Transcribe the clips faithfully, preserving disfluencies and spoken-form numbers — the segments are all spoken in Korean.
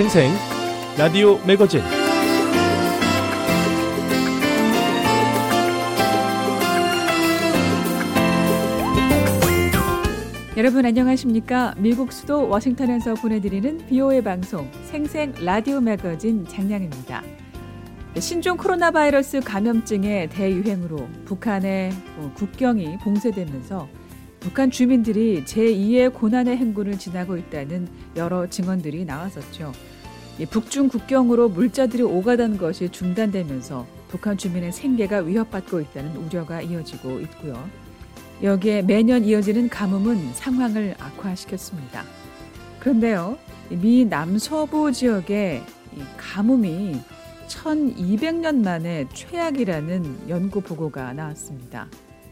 생생 라디오 매거진. 여러분 안녕하십니까? 미국 수도 워싱턴에서 보내드리는 비오에이 방송 생생 라디오 매거진 장량입니다. 신종 코로나 바이러스 감염증의 대유행으로 북한의 국경이 봉쇄되면서 북한 주민들이 제이의 고난의 행군을 지나고 있다는 여러 증언들이 나왔었죠. 북중 국경으로 물자들이 오가던 것이 중단되면서 북한 주민의 생계가 위협받고 있다는 우려가 이어지고 있고요. 여기에 매년 이어지는 가뭄은 상황을 악화시켰습니다. 그런데요, 미 남서부 지역의 가뭄이 천이백 년 만에 최악이라는 연구 보고가 나왔습니다.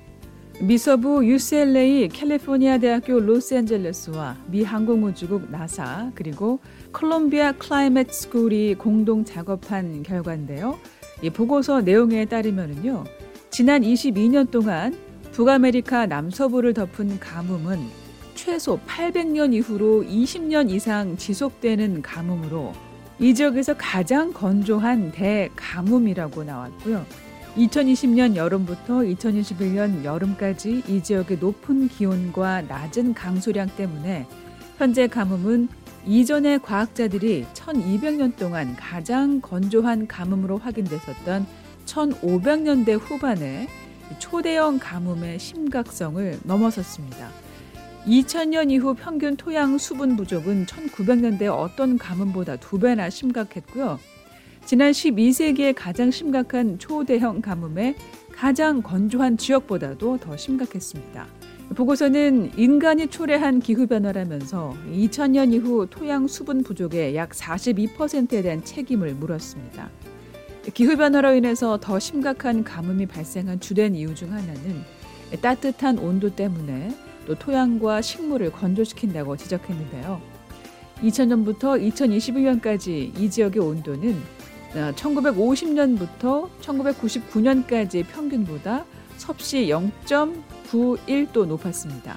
미서부 유씨엘에이 캘리포니아 대학교 로스앤젤레스와 미 항공우주국 나사 그리고 콜롬비아 클라이밋 스쿨이 공동 작업한 결과인데요. 이 보고서 내용에 따르면요, 지난 이십이 년 동안 북아메리카 남서부를 덮은 가뭄은 최소 팔백 년 이후로 이십 년 이상 지속되는 가뭄으로 이 지역에서 가장 건조한 대가뭄이라고 나왔고요. 이천이십 년 여름부터 이천이십일 년 여름까지 이 지역의 높은 기온과 낮은 강수량 때문에 현재 가뭄은 이전에 과학자들이 천이백 년 동안 가장 건조한 가뭄으로 확인됐었던 천오백 년대 후반에 초대형 가뭄의 심각성을 넘어섰습니다. 이천 년 이후 평균 토양 수분 부족은 천구백 년대 어떤 가뭄보다 두 배나 심각했고요. 지난 십이 세기의 가장 심각한 초대형 가뭄의 가장 건조한 지역보다도 더 심각했습니다. 보고서는 인간이 초래한 기후변화라면서 이천 년 이후 토양 수분 부족의 약 사십이 퍼센트에 대한 책임을 물었습니다. 기후변화로 인해서 더 심각한 가뭄이 발생한 주된 이유 중 하나는 따뜻한 온도 때문에 또 토양과 식물을 건조시킨다고 지적했는데요. 이천 년부터 이천이십일 년까지 이 지역의 온도는 천구백오십 년부터 천구백구십구 년까지 평균보다 섭씨 영 점 구일 도 높았습니다.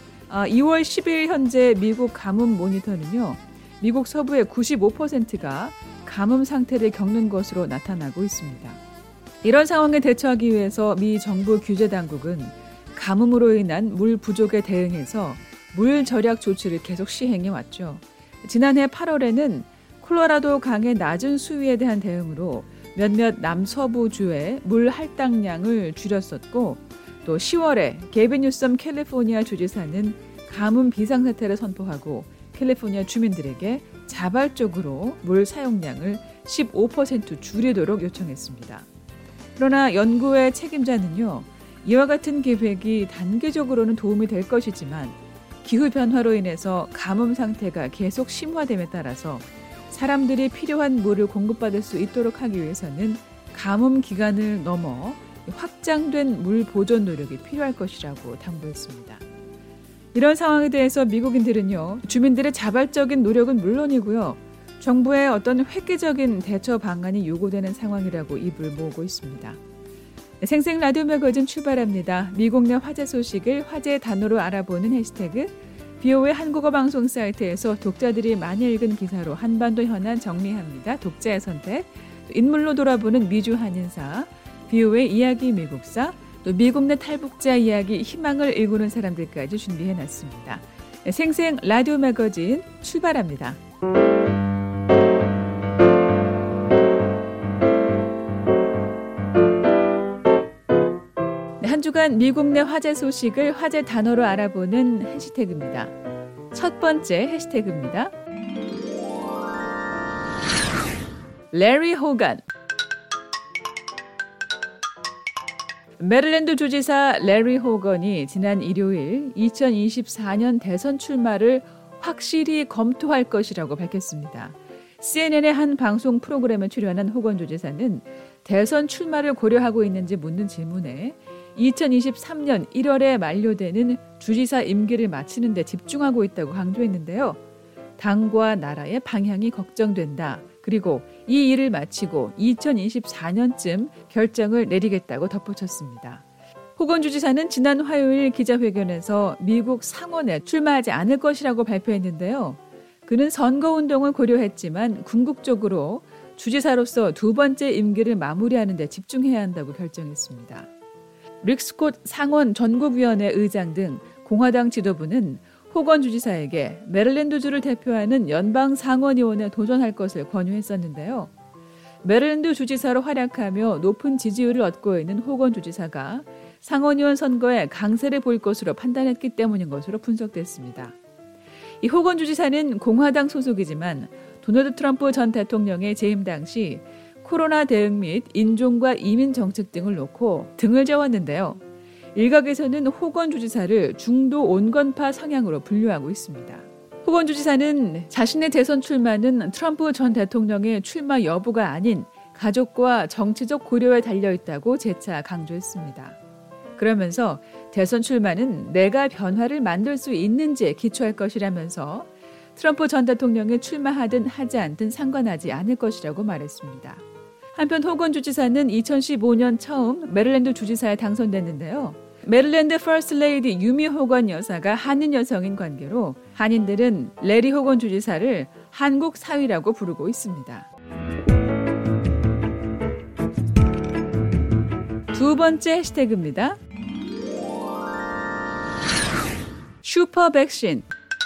이월 십일 현재 미국 가뭄 모니터는요, 미국 서부의 구십오 퍼센트가 가뭄 상태를 겪는 것으로 나타나고 있습니다. 이런 상황에 대처하기 위해서 미 정부 규제 당국은 가뭄으로 인한 물 부족에 대응해서 물 절약 조치를 계속 시행해 왔죠. 지난해 팔월에는 콜로라도 강의 낮은 수위에 대한 대응으로 몇몇 남서부 주의 물 할당량을 줄였었고, 또 시월에 게빈 뉴섬 캘리포니아 주지사는 가뭄 비상사태를 선포하고 캘리포니아 주민들에게 자발적으로 물 사용량을 십오 퍼센트 줄이도록 요청했습니다. 그러나 연구의 책임자는요, 이와 같은 계획이 단기적으로는 도움이 될 것이지만 기후변화로 인해서 가뭄 상태가 계속 심화됨에 따라서 사람들이 필요한 물을 공급받을 수 있도록 하기 위해서는 가뭄 기간을 넘어 확장된 물 보존 노력이 필요할 것이라고 당부했습니다. 이런 상황에 대해서 미국인들은요, 주민들의 자발적인 노력은 물론이고요, 정부의 어떤 획기적인 대처 방안이 요구되는 상황이라고 입을 모으고 있습니다. 생생 라디오 매거진 출발합니다. 미국 내 화제 소식을 화제 단어로 알아보는 해시태그 비오에이 한국어 방송 사이트에서 독자들이 많이 읽은 기사로 한반도 현안 정리합니다. 독자의 선택, 인물로 돌아보는 미주 한인사, 비오에이 이야기 미국사, 또 미국 내 탈북자 이야기 희망을 일구는 사람들까지 준비해놨습니다. 생생 라디오 매거진 출발합니다. 한 주간 미국 내 화제 소식을 화제 단어로 알아보는 해시태그입니다. 첫 번째 해시태그입니다. 레리 호건. 메릴랜드 주지사 레리 호건이 지난 일요일 이천이십사 년 대선 출마를 확실히 검토할 것이라고 밝혔습니다. 씨엔엔의 한 방송 프로그램에 출연한 호건 주지사는 대선 출마를 고려하고 있는지 묻는 질문에 이천이십삼 년 일월에 만료되는 주지사 임기를 마치는 데 집중하고 있다고 강조했는데요. 당과 나라의 방향이 걱정된다. 그리고 이 일을 마치고 이천이십사 년쯤 결정을 내리겠다고 덧붙였습니다. 호건 주지사는 지난 화요일 기자회견에서 미국 상원에 출마하지 않을 것이라고 발표했는데요. 그는 선거운동을 고려했지만 궁극적으로 주지사로서 두 번째 임기를 마무리하는 데 집중해야 한다고 결정했습니다. 릭 스콧 상원 전국위원회 의장 등 공화당 지도부는 호건 주지사에게 메릴랜드주를 대표하는 연방 상원의원에 도전할 것을 권유했었는데요. 메릴랜드 주지사로 활약하며 높은 지지율을 얻고 있는 호건 주지사가 상원의원 선거에 강세를 보일 것으로 판단했기 때문인 것으로 분석됐습니다. 이 호건 주지사는 공화당 소속이지만 도널드 트럼프 전 대통령의 재임 당시 코로나 대응 및 인종과 이민 정책 등을 놓고 등을 저었는데요. 일각에서는 호건 주지사를 중도 온건파 성향으로 분류하고 있습니다. 호건 주지사는 자신의 대선 출마는 트럼프 전 대통령의 출마 여부가 아닌 가족과 정치적 고려에 달려있다고 재차 강조했습니다. 그러면서 대선 출마는 내가 변화를 만들 수 있는지에 기초할 것이라면서 트럼프 전 대통령이 출마하든 하지 않든 상관하지 않을 것이라고 말했습니다. 한편 호건 주지사는 이천십오 년 처음 메릴랜드 주지사에 당선됐는데요. 메릴랜드 퍼스트 레이디 유미 호건 여사가 한인 여성인 관계로 한인들은 레리 호건 주지사를 한국 사위라고 부르고 있습니다. 두 번째 해시태그입니다. 슈퍼 백신.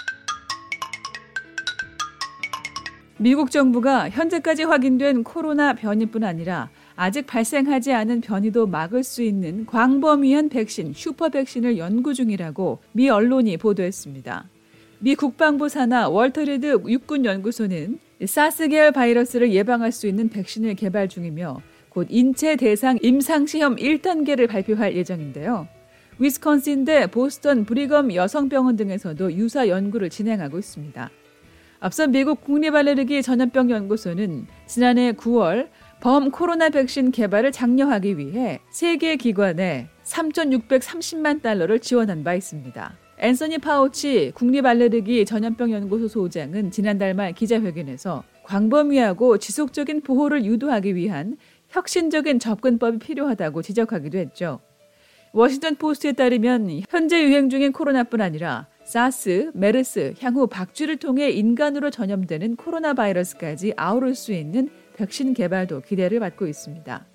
미국 정부가 현재까지 확인된 코로나 변이뿐 아니라 아직 발생하지 않은 변이도 막을 수 있는 광범위한 백신, 슈퍼 백신을 연구 중이라고 미 언론이 보도했습니다. 미 국방부 산하 월터 리드 육군연구소는 사스 계열 바이러스를 예방할 수 있는 백신을 개발 중이며 곧 인체 대상 임상시험 일 단계를 발표할 예정인데요. 위스콘신대 보스턴 브리검 여성병원 등에서도 유사 연구를 진행하고 있습니다. 앞서 미국 국립알레르기 전염병 연구소는 지난해 구월 범 코로나 백신 개발을 장려하기 위해 세계 기관에 삼천육백삼십만 달러를 지원한 바 있습니다. 앤서니 파우치 국립알레르기 전염병 연구소 소장은 지난달 말 기자회견에서 광범위하고 지속적인 보호를 유도하기 위한 혁신적인 접근법이 필요하다고 지적하기도 했죠. 워싱턴 포스트에 따르면 현재 유행 중인 코로나뿐 아니라 사스, 메르스, 향후 박쥐를 통해 인간으로 전염되는 코로나 바이러스까지 아우를 수 있는 백신 개발도 기대를 받고 있습니다.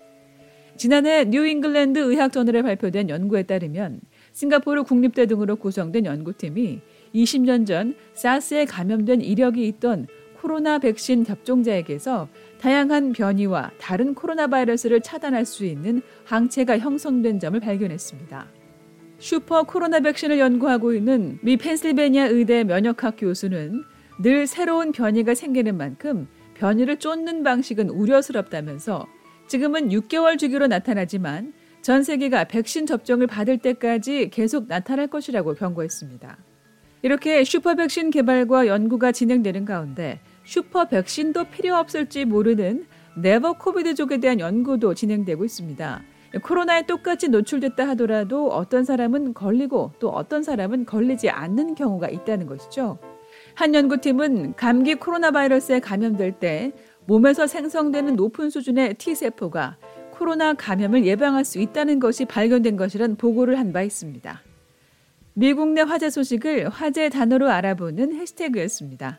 지난해 뉴잉글랜드 의학저널에 발표된 연구에 따르면 싱가포르 국립대 등으로 구성된 연구팀이 이십 년 전 사스에 감염된 이력이 있던 코로나 백신 접종자에게서 다양한 변이와 다른 코로나 바이러스를 차단할 수 있는 항체가 형성된 점을 발견했습니다. 슈퍼 코로나 백신을 연구하고 있는 미 펜실베니아 의대 면역학 교수는 늘 새로운 변이가 생기는 만큼 변이를 쫓는 방식은 우려스럽다면서 지금은 육 개월 주기로 나타나지만 전 세계가 백신 접종을 받을 때까지 계속 나타날 것이라고 경고했습니다. 이렇게 슈퍼 백신 개발과 연구가 진행되는 가운데 슈퍼 백신도 필요 없을지 모르는 네버 코비드족에 대한 연구도 진행되고 있습니다. 코로나에 똑같이 노출됐다 하더라도 어떤 사람은 걸리고 또 어떤 사람은 걸리지 않는 경우가 있다는 것이죠. 한 연구팀은 감기 코로나 바이러스에 감염될 때 몸에서 생성되는 높은 수준의 T세포가 코로나 감염을 예방할 수 있다는 것이 발견된 것이란 보고를 한 바 있습니다. 미국 내 화제 소식을 화제 단어로 알아보는 해시태그였습니다.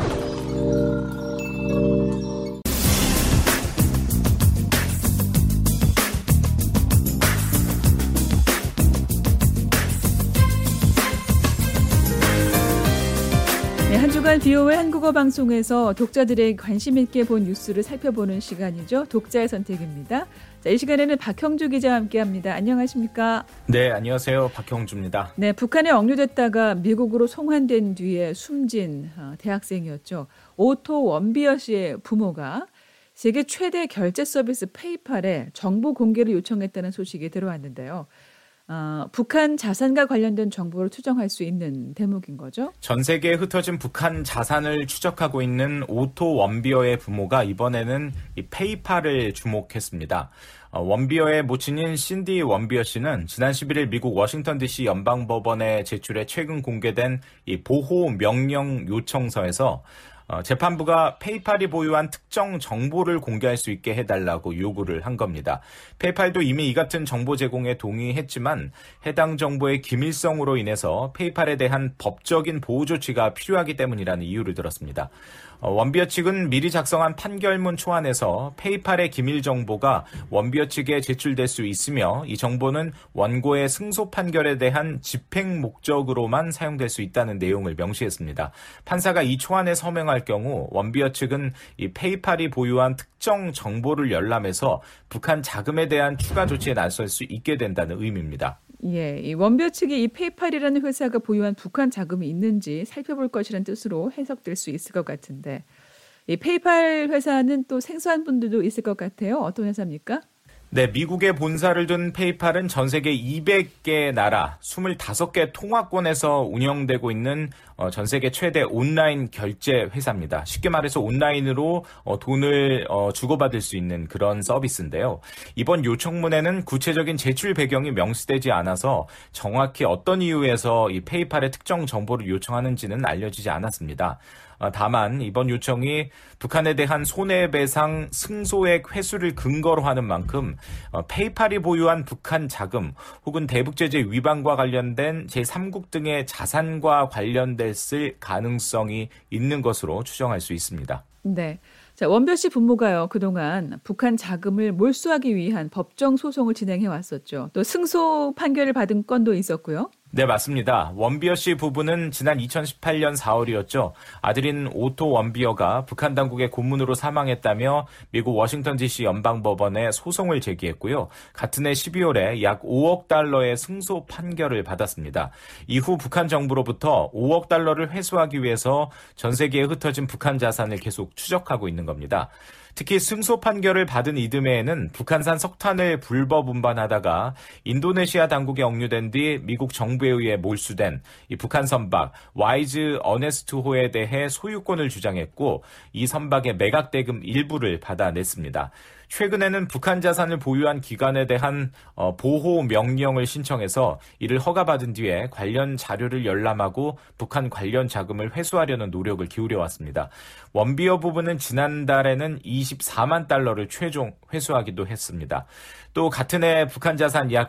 네, 한 주간 비오의 한국어 방송에서 독자들의 관심 있게 본 뉴스를 살펴보는 시간이죠. 독자의 선택입니다. 자, 이 시간에는 박형주 기자와 함께합니다. 안녕하십니까? 네, 안녕하세요. 박형주입니다. 네, 북한에 억류됐다가 미국으로 송환된 뒤에 숨진 대학생이었죠. 오토 원비어 씨의 부모가 세계 최대 결제 서비스 페이팔에 정보 공개를 요청했다는 소식이 들어왔는데요. 어, 북한 자산과 관련된 정보를 추정할 수 있는 대목인 거죠? 전 세계에 흩어진 북한 자산을 추적하고 있는 오토 원비어의 부모가 이번에는 이 페이팔을 주목했습니다. 어, 원비어의 모친인 신디 원비어 씨는 지난 십일 일 미국 워싱턴 디씨 연방법원에 제출해 최근 공개된 이 보호 명령 요청서에서 어, 재판부가 페이팔이 보유한 특정 정보를 공개할 수 있게 해달라고 요구를 한 겁니다. 페이팔도 이미 이 같은 정보 제공에 동의했지만 해당 정보의 기밀성으로 인해서 페이팔에 대한 법적인 보호 조치가 필요하기 때문이라는 이유를 들었습니다. 어, 원비어 측은 미리 작성한 판결문 초안에서 페이팔의 기밀 정보가 원비어 측에 제출될 수 있으며 이 정보는 원고의 승소 판결에 대한 집행 목적으로만 사용될 수 있다는 내용을 명시했습니다. 판사가 이 초안에 서명할 경우 원비어 측은 이 페이팔이 보유한 특정 정보를 열람해서 북한 자금에 대한 추가 조치에 나설 수 있게 된다는 의미입니다. 예, 이 원비어 측이 이 페이팔이라는 회사가 보유한 북한 자금이 있는지 살펴볼 것이라는 뜻으로 해석될 수 있을 것 같은데, 이 페이팔 회사는 또 생소한 분들도 있을 것 같아요. 어떤 회사입니까? 네, 미국에 본사를 둔 페이팔은 전 세계 이백 개 나라 이십오 개 통화권에서 운영되고 있는 전 세계 최대 온라인 결제 회사입니다. 쉽게 말해서 온라인으로 돈을 주고받을 수 있는 그런 서비스인데요. 이번 요청문에는 구체적인 제출 배경이 명시되지 않아서 정확히 어떤 이유에서 이 페이팔의 특정 정보를 요청하는지는 알려지지 않았습니다. 다만 이번 요청이 북한에 대한 손해배상 승소액 회수를 근거로 하는 만큼 페이팔이 보유한 북한 자금 혹은 대북제재 위반과 관련된 제삼국 등의 자산과 관련됐을 가능성이 있는 것으로 추정할 수 있습니다. 네. 자, 원비어 씨 부모가요, 그동안 북한 자금을 몰수하기 위한 법정 소송을 진행해 왔었죠. 또 승소 판결을 받은 건도 있었고요. 네, 맞습니다. 원비어 씨 부부는 지난 이천십팔 년 사월이었죠. 아들인 오토 원비어가 북한 당국의 고문으로 사망했다며 미국 워싱턴 디씨 연방법원에 소송을 제기했고요. 같은 해 십이월에 약 오억 달러의 승소 판결을 받았습니다. 이후 북한 정부로부터 오억 달러를 회수하기 위해서 전 세계에 흩어진 북한 자산을 계속 추적하고 있는 겁니다. 특히 승소 판결을 받은 이듬해에는 북한산 석탄을 불법 운반하다가 인도네시아 당국에 억류된 뒤 미국 정부에 의해 몰수된 이 북한 선박 와이즈 어네스트호에 대해 소유권을 주장했고 이 선박의 매각 대금 일부를 받아냈습니다. 최근에는 북한 자산을 보유한 기관에 대한 보호 명령을 신청해서 이를 허가받은 뒤에 관련 자료를 열람하고 북한 관련 자금을 회수하려는 노력을 기울여왔습니다. 원비어 부부는 지난달에는 이십사만 달러를 최종 회수하기도 했습니다. 또 같은 해 북한 자산 약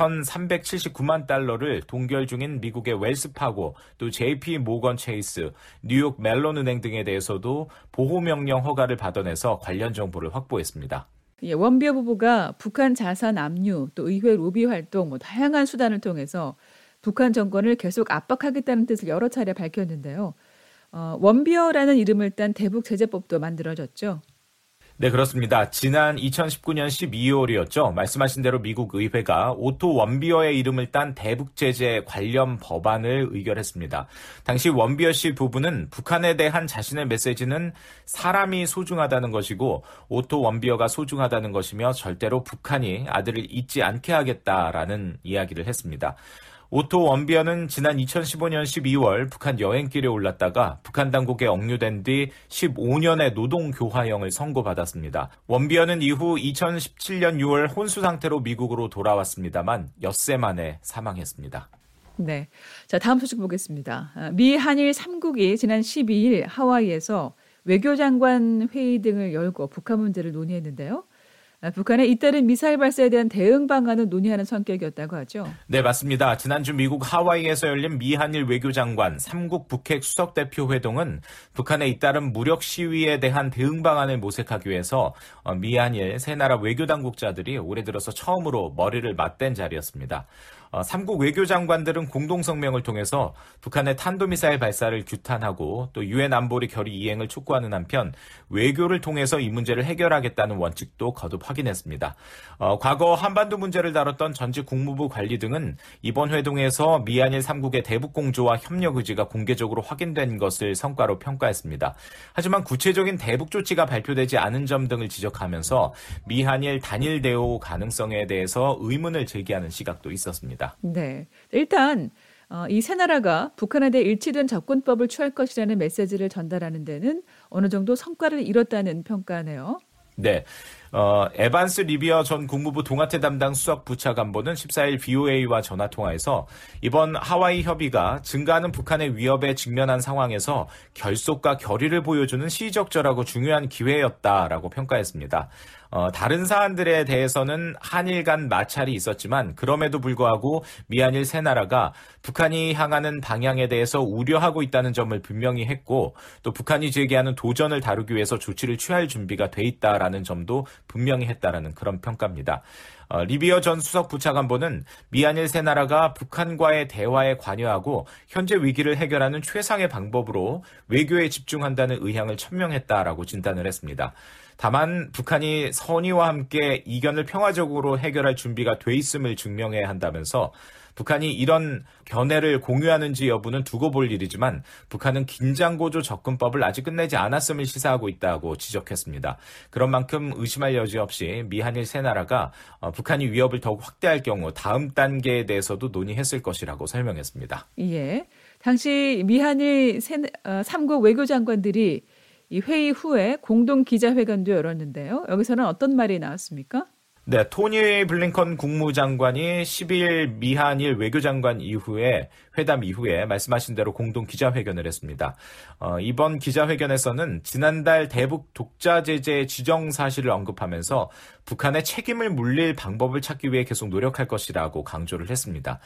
이천삼백칠십구만 달러를 동결 중인 미국의 웰스파고, 또 제이피 모건 체이스, 뉴욕 멜론 은행 등에 대해서도 보호명령 허가를 받아내서 관련 정보를 확보했습니다. 예, 원비어 부부가 북한 자산 압류, 또 의회 로비 활동, 뭐 다양한 수단을 통해서 북한 정권을 계속 압박하겠다는 뜻을 여러 차례 밝혔는데요. 어, 원비어라는 이름을 딴 대북제재법도 만들어졌죠. 네, 그렇습니다. 지난 이천십구 년 십이월이었죠. 말씀하신 대로 미국 의회가 오토 원비어의 이름을 딴 대북제재 관련 법안을 의결했습니다. 당시 원비어 씨 부부는 북한에 대한 자신의 메시지는 사람이 소중하다는 것이고 오토 원비어가 소중하다는 것이며 절대로 북한이 아들을 잊지 않게 하겠다라는 이야기를 했습니다. 오토 원비어는 지난 이천십오 년 십이월 북한 여행길에 올랐다가 북한 당국에 억류된 뒤 십오 년의 노동교화형을 선고받았습니다. 원비어는 이후 이천십칠 년 유월 혼수 상태로 미국으로 돌아왔습니다만 엿새 만에 사망했습니다. 네, 자 다음 소식 보겠습니다. 미 한일 삼국이 지난 십이일 하와이에서 외교장관 회의 등을 열고 북한 문제를 논의했는데요. 북한의 잇따른 미사일 발사에 대한 대응 방안을 논의하는 성격이었다고 하죠. 네, 맞습니다. 지난주 미국 하와이에서 열린 미한일 외교장관 삼국 북핵 수석대표 회동은 북한의 잇따른 무력 시위에 대한 대응 방안을 모색하기 위해서 미한일 세 나라 외교당국자들이 올해 들어서 처음으로 머리를 맞댄 자리였습니다. 삼국 외교장관들은 공동성명을 통해서 북한의 탄도미사일 발사를 규탄하고 또 유엔 안보리 결의 이행을 촉구하는 한편 외교를 통해서 이 문제를 해결하겠다는 원칙도 거듭 확인했습니다. 어, 과거 한반도 문제를 다뤘던 전직 국무부 관리 등은 이번 회동에서 미한일 삼국의 대북공조와 협력 의지가 공개적으로 확인된 것을 성과로 평가했습니다. 하지만 구체적인 대북 조치가 발표되지 않은 점 등을 지적하면서 미한일 단일 대오 가능성에 대해서 의문을 제기하는 시각도 있었습니다. 네, 일단 어, 이 세 나라가 북한에 대해 일치된 접근법을 취할 것이라는 메시지를 전달하는 데는 어느 정도 성과를 이뤘다는 평가네요. 네. 어, 에반스 리비어 전 국무부 동아태 담당 수석 부차관보는 십사일 브이오에이와 전화통화에서 이번 하와이 협의가 증가하는 북한의 위협에 직면한 상황에서 결속과 결의를 보여주는 시의적절하고 중요한 기회였다라고 평가했습니다. 어, 다른 사안들에 대해서는 한일 간 마찰이 있었지만 그럼에도 불구하고 미한일 세 나라가 북한이 향하는 방향에 대해서 우려하고 있다는 점을 분명히 했고 또 북한이 제기하는 도전을 다루기 위해서 조치를 취할 준비가 돼 있다라는 점도 분명히 했다라는 그런 평가입니다. 어, 리비어 전 수석 부차관보는 미한일 세 나라가 북한과의 대화에 관여하고 현재 위기를 해결하는 최상의 방법으로 외교에 집중한다는 의향을 천명했다라고 진단을 했습니다. 다만 북한이 선의와 함께 이견을 평화적으로 해결할 준비가 돼 있음을 증명해야 한다면서 북한이 이런 견해를 공유하는지 여부는 두고 볼 일이지만 북한은 긴장고조 접근법을 아직 끝내지 않았음을 시사하고 있다고 지적했습니다. 그런 만큼 의심할 여지 없이 미한일 세 나라가 북한이 위협을 더욱 확대할 경우 다음 단계에 대해서도 논의했을 것이라고 설명했습니다. 예, 당시 미한일 삼 국 외교장관들이 이 회의 후에 공동 기자회견도 열었는데요. 여기서는 어떤 말이 나왔습니까? 네, 토니 블링컨 국무장관이 십일 미한일 외교장관 이후에 회담 이후에 말씀하신 대로 공동 기자회견을 했습니다. 어, 이번 기자회견에서는 지난달 대북 독자 제재 지정 사실을 언급하면서 북한의 책임을 물릴 방법을 찾기 위해 계속 노력할 것이라고 강조를 했습니다.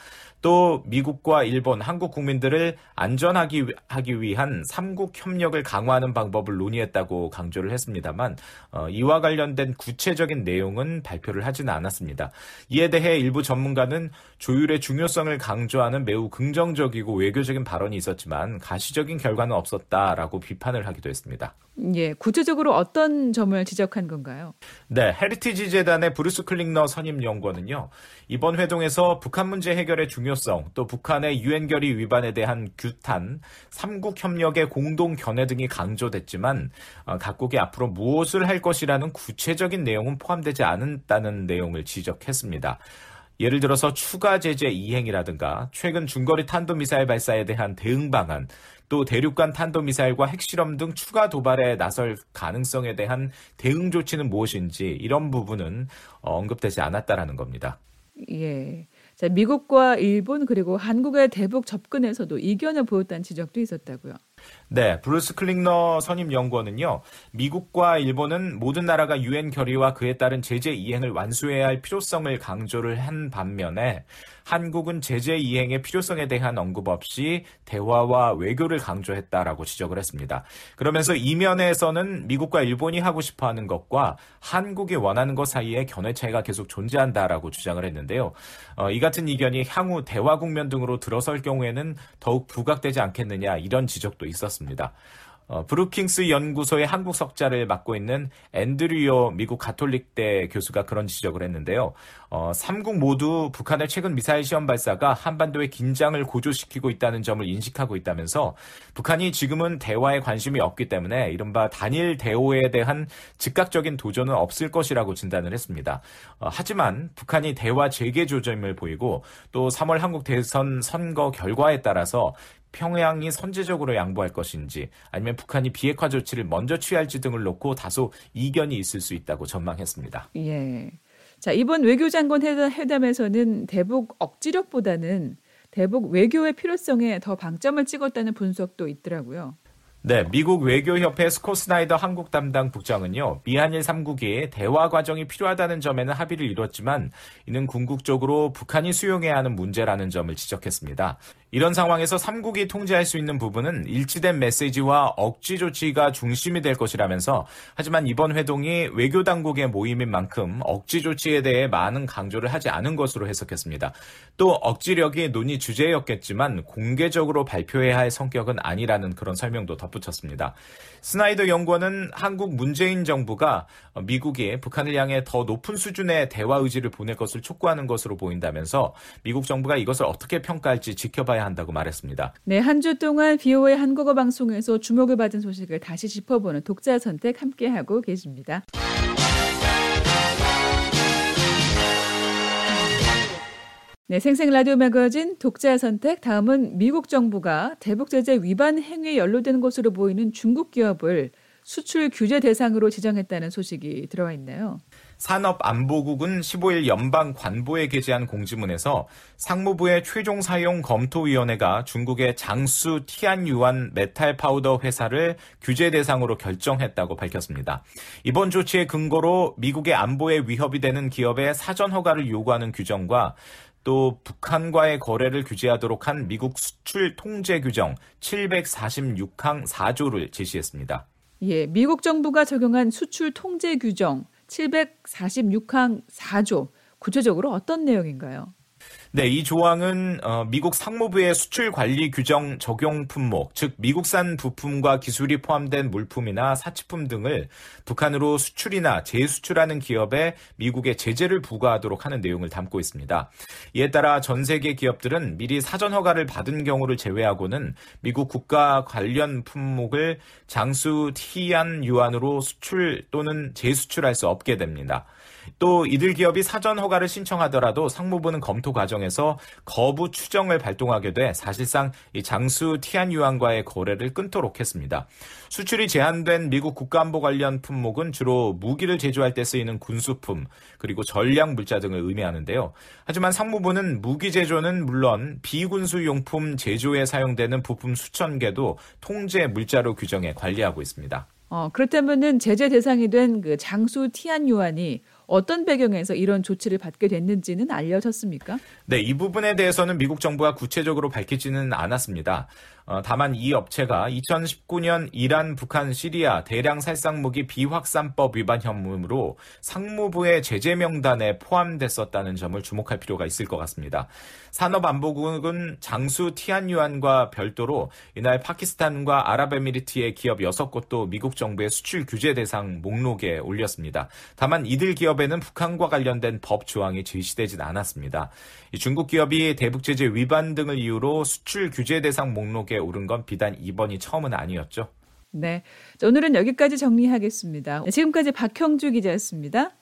또 미국과 일본, 한국 국민들을 안전하기 하기 위한 삼국 협력을 강화하는 방법을 논의했다고 강조를 했습니다만 어, 이와 관련된 구체적인 내용은 발표를 하지는 않았습니다. 이에 대해 일부 전문가는 조율의 중요성을 강조하는 매우 긍정적이고 외교적인 발언이 있었지만 가시적인 결과는 없었다라고 비판을 하기도 했습니다. 예, 구체적으로 어떤 점을 지적한 건가요? 네, 헤리티지 재단의 브루스 클링너 선임 연구원은요. 이번 회동에서 북한 문제 해결의 중요성, 또 북한의 유엔 결의 위반에 대한 규탄, 삼국 협력의 공동 견해 등이 강조됐지만 어, 각국이 앞으로 무엇을 할 것이라는 구체적인 내용은 포함되지 않았다는 내용을 지적했습니다. 예를 들어서 추가 제재 이행이라든가 최근 중거리 탄도미사일 발사에 대한 대응 방안, 또 대륙간 탄도미사일과 핵실험 등 추가 도발에 나설 가능성에 대한 대응 조치는 무엇인지 이런 부분은 언급되지 않았다라는 겁니다. 예. 자, 미국과 일본 그리고 한국의 대북 접근에서도 이견을 보였다는 지적도 있었다고요. 네, 브루스 클링너 선임 연구원은요. 미국과 일본은 모든 나라가 유엔 결의와 그에 따른 제재 이행을 완수해야 할 필요성을 강조를 한 반면에 한국은 제재 이행의 필요성에 대한 언급 없이 대화와 외교를 강조했다라고 지적을 했습니다. 그러면서 이면에서는 미국과 일본이 하고 싶어하는 것과 한국이 원하는 것 사이에 견해 차이가 계속 존재한다라고 주장을 했는데요. 어, 이 같은 이견이 향후 대화 국면 등으로 들어설 경우에는 더욱 부각되지 않겠느냐 이런 지적도 있었습니다. 어, 브루킹스 연구소의 한국 석자를 맡고 있는 앤드류요 미국 가톨릭대 교수가 그런 지적을 했는데요. 어, 삼국 모두 북한의 최근 미사일 시험 발사가 한반도의 긴장을 고조시키고 있다는 점을 인식하고 있다면서 북한이 지금은 대화에 관심이 없기 때문에 이른바 단일 대오에 대한 즉각적인 도전은 없을 것이라고 진단을 했습니다. 어, 하지만 북한이 대화 재개 조짐을 보이고 또 삼월 한국 대선 선거 결과에 따라서 평양이 선제적으로 양보할 것인지 아니면 북한이 비핵화 조치를 먼저 취할지 등을 놓고 다소 이견이 있을 수 있다고 전망했습니다. 예. 자, 이번 외교장관 회담에서는 대북 억지력보다는 대북 외교의 필요성에 더 방점을 찍었다는 분석도 있더라고요. 네, 미국 외교협회 스콧 스나이더 한국 담당 국장은요, 미한일 삼국이 대화 과정이 필요하다는 점에는 합의를 이뤘지만 이는 궁극적으로 북한이 수용해야 하는 문제라는 점을 지적했습니다. 이런 상황에서 삼국이 통제할 수 있는 부분은 일치된 메시지와 억지 조치가 중심이 될 것이라면서 하지만 이번 회동이 외교당국의 모임인 만큼 억지 조치에 대해 많은 강조를 하지 않은 것으로 해석했습니다. 또 억지력이 논의 주제였겠지만 공개적으로 발표해야 할 성격은 아니라는 그런 설명도 덧붙였습니다. 스나이더 연구원은 한국 문재인 정부가 미국이 북한을 향해 더 높은 수준의 대화 의지를 보낼 것을 촉구하는 것으로 보인다면서 미국 정부가 이것을 어떻게 평가할지 지켜봐야 한다고 말했습니다. 네, 한 주 동안 비오에이 한국어 방송에서 주목을 받은 소식을 다시 짚어보는 독자 선택 함께하고 계십니다. 네, 생생 라디오 매거진 독자 선택, 다음은 미국 정부가 대북 제재 위반 행위에 연루되는 것으로 보이는 중국 기업을 수출 규제 대상으로 지정했다는 소식이 들어와 있네요. 산업안보국은 십오일 연방 관보에 게재한 공지문에서 상무부의 최종 사용 검토위원회가 중국의 장수 티안유안 메탈 파우더 회사를 규제 대상으로 결정했다고 밝혔습니다. 이번 조치의 근거로 미국의 안보에 위협이 되는 기업의 사전 허가를 요구하는 규정과 또 북한과의 거래를 규제하도록 한 미국 수출 통제 규정 칠백사십육 항 사 조를 제시했습니다. 예, 미국 정부가 적용한 수출 통제 규정 칠백사십육 항 사 조, 구체적으로 어떤 내용인가요? 네, 이 조항은 어, 미국 상무부의 수출 관리 규정 적용 품목, 즉 미국산 부품과 기술이 포함된 물품이나 사치품 등을 북한으로 수출이나 재수출하는 기업에 미국의 제재를 부과하도록 하는 내용을 담고 있습니다. 이에 따라 전 세계 기업들은 미리 사전 허가를 받은 경우를 제외하고는 미국 국가 관련 품목을 장수 티안 유안으로 수출 또는 재수출할 수 없게 됩니다. 또 이들 기업이 사전 허가를 신청하더라도 상무부는 검토 과정에서 거부 추정을 발동하게 돼 사실상 이 장수 티안유안과의 거래를 끊도록 했습니다. 수출이 제한된 미국 국가안보 관련 품목은 주로 무기를 제조할 때 쓰이는 군수품 그리고 전략 물자 등을 의미하는데요. 하지만 상무부는 무기 제조는 물론 비군수용품 제조에 사용되는 부품 수천 개도 통제 물자로 규정해 관리하고 있습니다. 어, 그렇다면은 제재 대상이 된 그 장수 티안유안이 어떤 배경에서 이런 조치를 받게 됐는지는 알려졌습니까? 네, 이 부분에 대해서는 미국 정부가 구체적으로 밝히지는 않았습니다. 어, 다만 이 업체가 이천십구 년 이란, 북한, 시리아 대량 살상무기 비확산법 위반 혐의로 상무부의 제재 명단에 포함됐었다는 점을 주목할 필요가 있을 것 같습니다. 산업안보국은 장수 티안유안과 별도로 이날 파키스탄과 아랍에미리트의 기업 여섯 곳도 미국 정부의 수출 규제 대상 목록에 올렸습니다. 다만 이들 기업에는 북한과 관련된 법 조항이 제시되진 않았습니다. 중국 기업이 대북 제재 위반 등을 이유로 수출 규제 대상 목록에 오른 건 비단 이번이 처음은 아니었죠. 네, 오늘은 여기까지 정리하겠습니다. 지금까지 박형주 기자였습니다.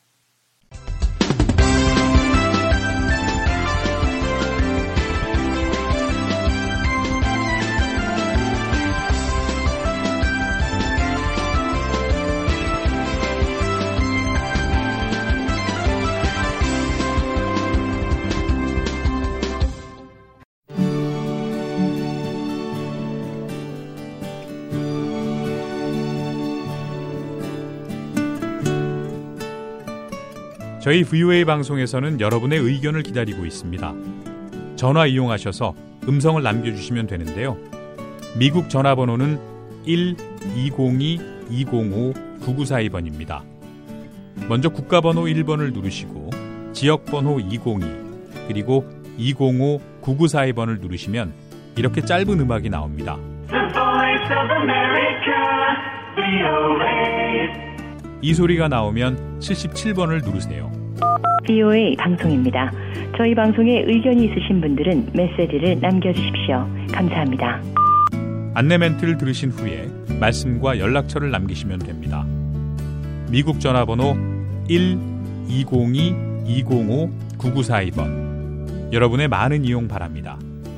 저희 브이오에이 방송에서는 여러분의 의견을 기다리고 있습니다. 전화 이용하셔서 음성을 남겨주시면 되는데요. 미국 전화번호는 일 이공이 이공오 구구사이 번입니다. 먼저 국가번호 일 번을 누르시고 지역번호 이공이 그리고 이공오 구구사이 번을 누르시면 이렇게 짧은 음악이 나옵니다. The Voice of America, 브이오에이. 이 소리가 나오면 칠십칠 번을 누르세요. 브이오에이 방송입니다. 저희 방송에 의견이 있으신 분들은 메시지를 남겨주십시오. 감사합니다. 안내 멘트를 들으신 후에 말씀과 연락처를 남기시면 됩니다. 미국 전화번호 일 이공이 이공오 구구사이 번. 여러분의 많은 이용 바랍니다.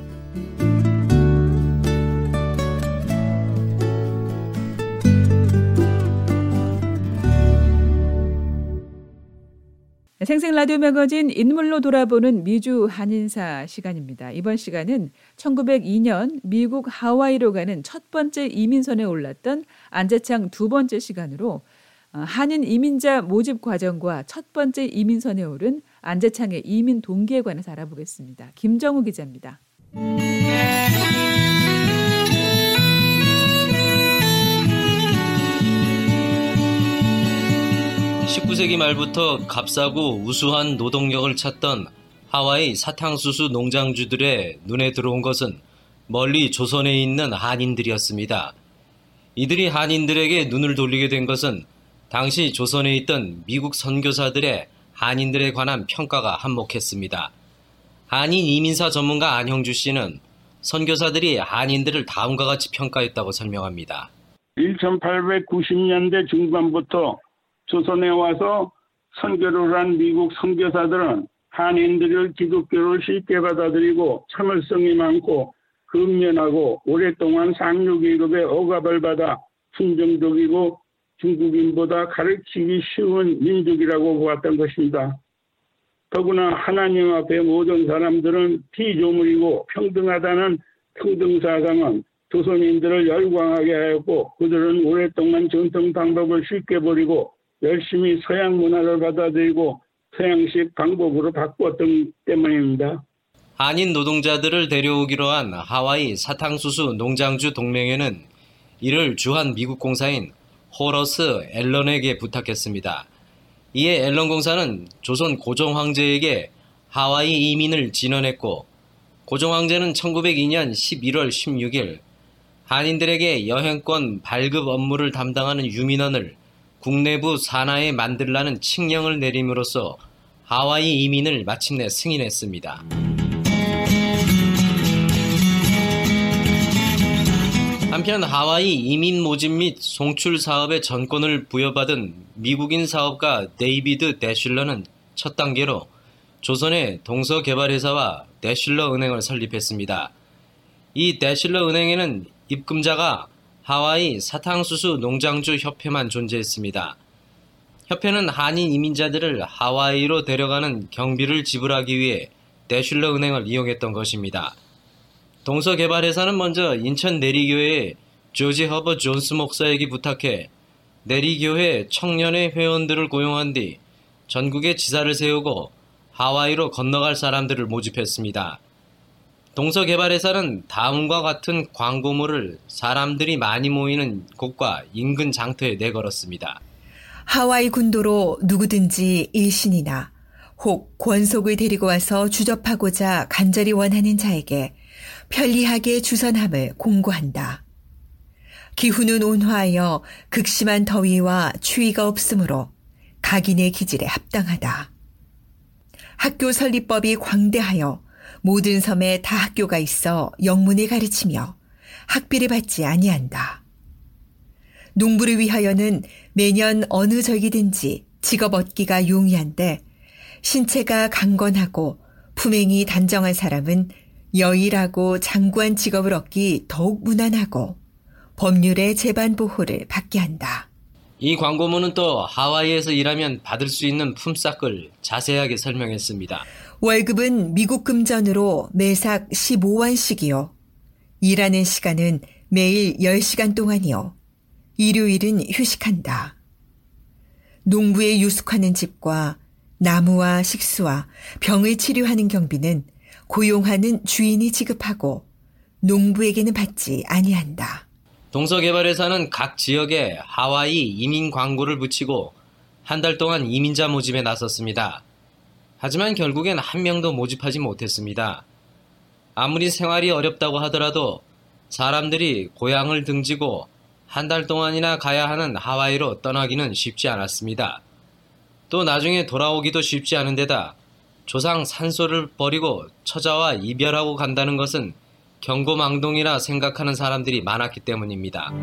생생 라디오 매거진 인물로 돌아보는 미주 한인사 시간입니다. 이번 시간은 천구백이 년 미국 하와이로 가는 첫 번째 이민선에 올랐던 안재창 두 번째 시간으로 한인 이민자 모집 과정과 첫 번째 이민선에 오른 안재창의 이민 동기에 관해서 알아보겠습니다. 김정우 기자입니다. 십구 세기 말부터 값싸고 우수한 노동력을 찾던 하와이 사탕수수 농장주들의 눈에 들어온 것은 멀리 조선에 있는 한인들이었습니다. 이들이 한인들에게 눈을 돌리게 된 것은 당시 조선에 있던 미국 선교사들의 한인들에 관한 평가가 한몫했습니다. 한인 이민사 전문가 안형주 씨는 선교사들이 한인들을 다음과 같이 평가했다고 설명합니다. 천팔백구십 년대 중반부터 조선에 와서 선교를 한 미국 선교사들은 한인들을 기독교를 쉽게 받아들이고 참을성이 많고 근면하고 오랫동안 상류계급의 억압을 받아 순종적이고 중국인보다 가르치기 쉬운 민족이라고 보았던 것입니다. 더구나 하나님 앞에 모든 사람들은 피조물이고 평등하다는 평등사상은 조선인들을 열광하게 하였고 그들은 오랫동안 전통 방법을 쉽게 버리고 열심히 서양 문화를 받아들이고 서양식 방법으로 바꾸었던 때문입니다. 한인 노동자들을 데려오기로 한 하와이 사탕수수 농장주 동맹회는 이를 주한 미국 공사인 호러스 앨런에게 부탁했습니다. 이에 앨런 공사는 조선 고종 황제에게 하와이 이민을 진언했고 고종 황제는 천구백이 년 십일월 십육일 한인들에게 여행권 발급 업무를 담당하는 유민원을 국내부 산하에 만들라는 칙령을 내림으로써 하와이 이민을 마침내 승인했습니다. 한편 하와이 이민 모집 및 송출 사업의 전권을 부여받은 미국인 사업가 데이비드 데실러는 첫 단계로 조선의 동서개발회사와 데실러 은행을 설립했습니다. 이 데실러 은행에는 입금자가 하와이 사탕수수 농장주 협회만 존재했습니다. 협회는 한인 이민자들을 하와이로 데려가는 경비를 지불하기 위해 데실러 은행을 이용했던 것입니다. 동서개발회사는 먼저 인천 내리교회의 조지 허버 존스 목사에게 부탁해 내리교회 청년회 회원들을 고용한 뒤 전국에 지사를 세우고 하와이로 건너갈 사람들을 모집했습니다. 동서개발회사는 다음과 같은 광고물을 사람들이 많이 모이는 곳과 인근 장터에 내걸었습니다. 하와이 군도로 누구든지 일신이나 혹 권속을 데리고 와서 주접하고자 간절히 원하는 자에게 편리하게 주선함을 공고한다. 기후는 온화하여 극심한 더위와 추위가 없으므로 각인의 기질에 합당하다. 학교 설립법이 광대하여 모든 섬에 다 학교가 있어 영문을 가르치며 학비를 받지 아니한다. 농부를 위하여는 매년 어느 절기든지 직업 얻기가 용이한데 신체가 강건하고 품행이 단정한 사람은 여일하고 장구한 직업을 얻기 더욱 무난하고 법률의 재반 보호를 받게 한다. 이 광고문은 또 하와이에서 일하면 받을 수 있는 품삯을 자세하게 설명했습니다. 월급은 미국 금전으로 매삭 십오완씩이요. 일하는 시간은 매일 열 시간 동안이요. 일요일은 휴식한다. 농부에 유숙하는 집과 나무와 식수와 병을 치료하는 경비는 고용하는 주인이 지급하고 농부에게는 받지 아니한다. 동서개발회사는 각 지역에 하와이 이민 광고를 붙이고 한 달 동안 이민자 모집에 나섰습니다. 하지만 결국엔 한 명도 모집하지 못했습니다. 아무리 생활이 어렵다고 하더라도 사람들이 고향을 등지고 한 달 동안이나 가야 하는 하와이로 떠나기는 쉽지 않았습니다. 또 나중에 돌아오기도 쉽지 않은 데다 조상 산소를 버리고 처자와 이별하고 간다는 것은 경고망동이라 생각하는 사람들이 많았기 때문입니다.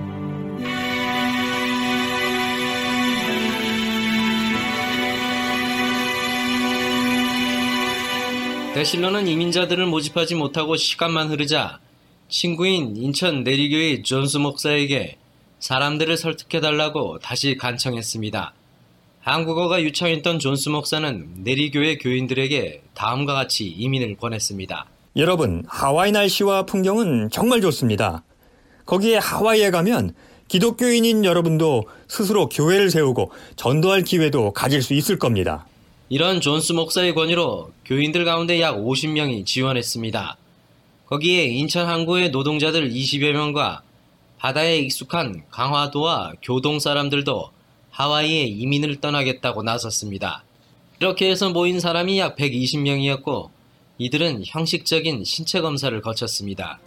데실러는 이민자들을 모집하지 못하고 시간만 흐르자 친구인 인천 내리교회 존스 목사에게 사람들을 설득해달라고 다시 간청했습니다. 한국어가 유창했던 존스 목사는 내리교회 교인들에게 다음과 같이 이민을 권했습니다. 여러분, 하와이 날씨와 풍경은 정말 좋습니다. 거기에 하와이에 가면 기독교인인 여러분도 스스로 교회를 세우고 전도할 기회도 가질 수 있을 겁니다. 이런 존스 목사의 권유로 교인들 가운데 약 오십 명이 지원했습니다. 거기에 인천 항구의 노동자들 이십여 명과 바다에 익숙한 강화도와 교동 사람들도 하와이에 이민을 떠나겠다고 나섰습니다. 이렇게 해서 모인 사람이 약 백이십 명이었고 이들은 형식적인 신체 검사를 거쳤습니다.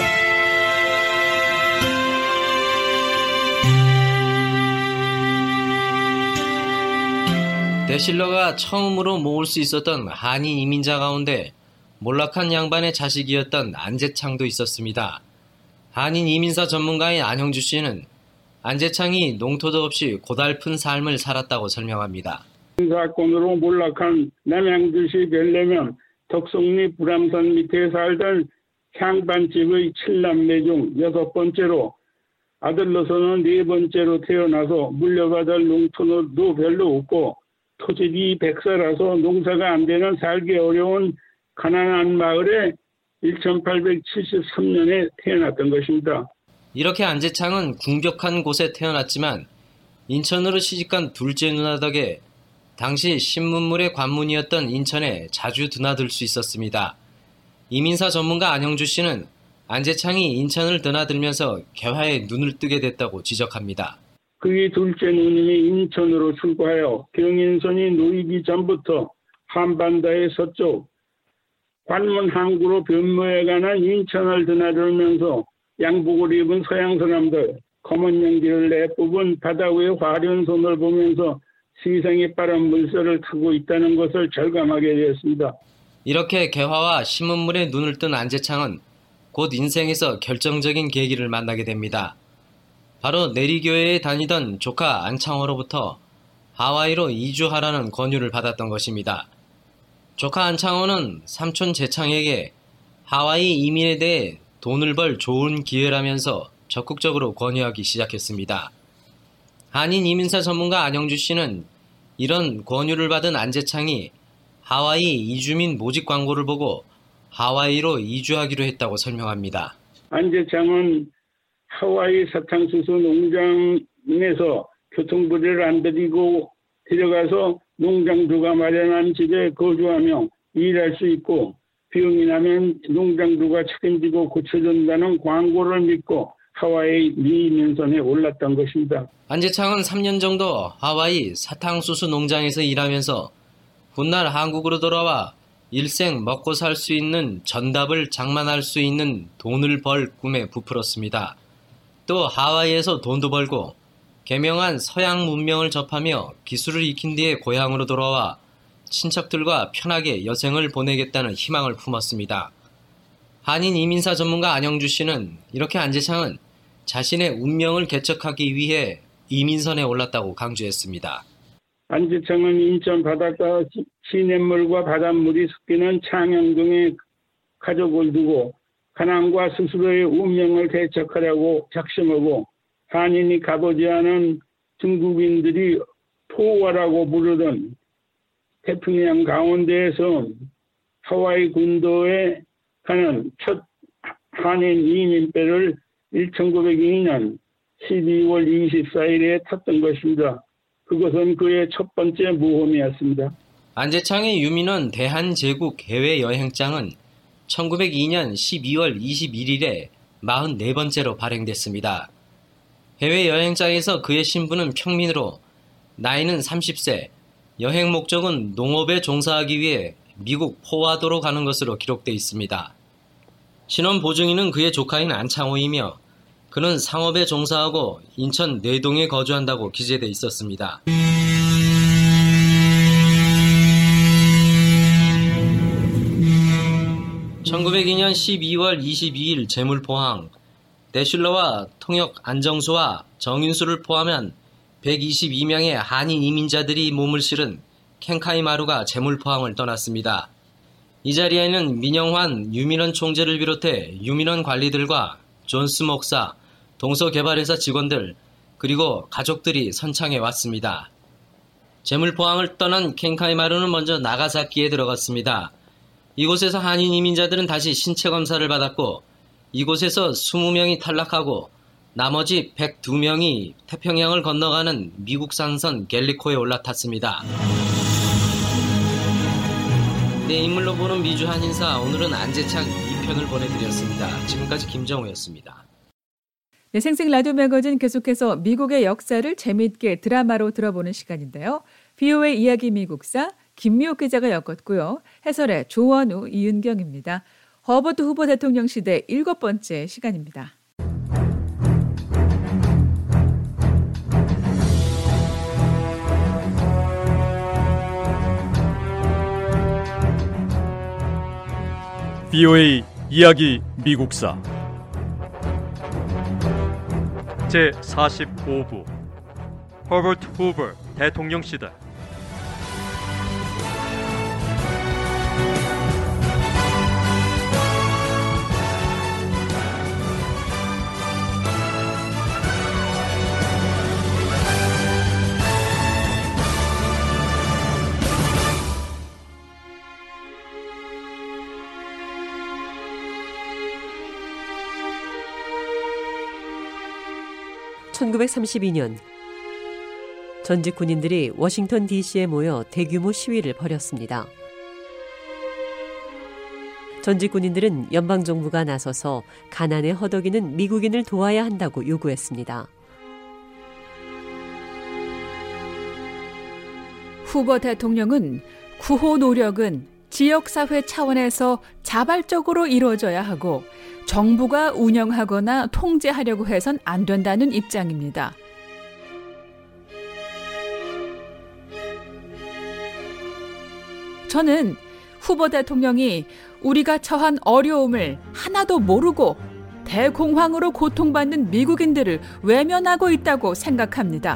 데실러가 처음으로 모을 수 있었던 한인 이민자 가운데 몰락한 양반의 자식이었던 안재창도 있었습니다. 한인 이민사 전문가인 안형주 씨는 안재창이 농토도 없이 고달픈 삶을 살았다고 설명합니다. 사건으로 몰락한 남양주시 별내면 덕성리 불암산 밑에 살던 향반집의 칠남매 중 여섯 번째로 아들로서는 네 번째로 태어나서 물려받을 농토도 별로 없고 토집이 백사라서 농사가 안 되는 살기 어려운 가난한 마을에 천팔백칠십삼 년에 태어났던 것입니다. 이렇게 안재창은 궁벽한 곳에 태어났지만 인천으로 시집간 둘째 누나 덕에 당시 신문물의 관문이었던 인천에 자주 드나들 수 있었습니다. 이민사 전문가 안영주 씨는 안재창이 인천을 드나들면서 개화에 눈을 뜨게 됐다고 지적합니다. 그의 둘째 누님이 인천으로 출고하여 경인선이 놓이기 전부터 한반도의 서쪽 관문 항구로 변모해가는 인천을 드나들면서 양복을 입은 서양 사람들, 검은 연기를 내뿜은 바다 위의 화려한 손을 보면서 세상의 빠른 물살을 타고 있다는 것을 절감하게 되었습니다. 이렇게 개화와 신문물에 눈을 뜬 안재창은 곧 인생에서 결정적인 계기를 만나게 됩니다. 바로 내리교회에 다니던 조카 안창호로부터 하와이로 이주하라는 권유를 받았던 것입니다. 조카 안창호는 삼촌 재창에게 하와이 이민에 대해 돈을 벌 좋은 기회라면서 적극적으로 권유하기 시작했습니다. 한인 이민사 전문가 안영주 씨는 이런 권유를 받은 안재창이 하와이 이주민 모집 광고를 보고 하와이로 이주하기로 했다고 설명합니다. 안재창은 하와이 사탕수수 농장에서 교통비를 안 들이고 데려가서 농장주가 마련한 집에 거주하며 일할 수 있고 병이 나면 농장주가 책임지고 고쳐준다는 광고를 믿고 하와이 미민선에 올랐던 것입니다. 안재창은 삼 년 정도 하와이 사탕수수 농장에서 일하면서 훗날 한국으로 돌아와 일생 먹고 살 수 있는 전답을 장만할 수 있는 돈을 벌 꿈에 부풀었습니다. 또 하와이에서 돈도 벌고 개명한 서양 문명을 접하며 기술을 익힌 뒤에 고향으로 돌아와 친척들과 편하게 여생을 보내겠다는 희망을 품었습니다. 한인 이민사 전문가 안영주 씨는 이렇게 안재창은 자신의 운명을 개척하기 위해 이민선에 올랐다고 강조했습니다. 안재창은 인천 바닷가 시냇물과 바닷물이 섞이는 창양동에 가족을 두고 가난과 스스로의 운명을 개척하려고 작심하고 한인이 가보지 않은 중국인들이 포화라고 부르던 태평양 가운데에서 하와이 군도에 가는 첫 한인 이민배를 천구백이 년 십이월 이십사일에 탔던 것입니다. 그것은 그의 첫 번째 모험이었습니다. 안재창의 유민원 대한제국 해외여행장은 천구백이 년 십이월 이십일일에 마흔네 번째로 발행됐습니다. 해외여행장에서 그의 신분은 평민으로 나이는 삼십 세, 여행 목적은 농업에 종사하기 위해 미국 포와도로 가는 것으로 기록되어 있습니다. 신원 보증인은 그의 조카인 안창호이며 그는 상업에 종사하고 인천 내동에 거주한다고 기재되어 있었습니다. 천구백이 년 십이월 이십이일 재물포항, 대슐러와 통역 안정수와 정윤수를 포함한 백이십이 명의 한인 이민자들이 몸을 실은 켄카이마루가 재물포항을 떠났습니다. 이 자리에는 민영환 유민원 총재를 비롯해 유민원 관리들과 존스 목사, 동서개발회사 직원들, 그리고 가족들이 선창해 왔습니다. 재물포항을 떠난 켄카이마루는 먼저 나가사키에 들어갔습니다. 이곳에서 한인 이민자들은 다시 신체 검사를 받았고 이곳에서 이십 명이 탈락하고 나머지 백이 명이 태평양을 건너가는 미국 상선 갤리코에 올라탔습니다. 네, 인물로 보는 미주 한인사, 오늘은 안재창 이 편을 보내드렸습니다. 지금까지 김정우였습니다. 네, 생생 라디오 매거진 계속해서 미국의 역사를 재미있게 드라마로 들어보는 시간인데요. 비오에이 이야기 미국사 김미옥 기자가 엮었고요. 해설의 조원우, 이은경입니다. 허버드 후보 대통령 시대 일곱 번째 시간입니다. 비오에이 이야기 미국사 제사십오 부 허버트 후보 대통령 시대. 천구백삼십이 년 전직 군인들이 워싱턴 디씨에 모여 대규모 시위를 벌였습니다. 전직 군인들은 연방정부가 나서서 가난에 허덕이는 미국인을 도와야 한다고 요구했습니다. 후보 대통령은 구호 노력은 지역사회 차원에서 자발적으로 이루어져야 하고 정부가 운영하거나 통제하려고 해선 안 된다는 입장입니다. 저는 후보 대통령이 우리가 처한 어려움을 하나도 모르고 대공황으로 고통받는 미국인들을 외면하고 있다고 생각합니다.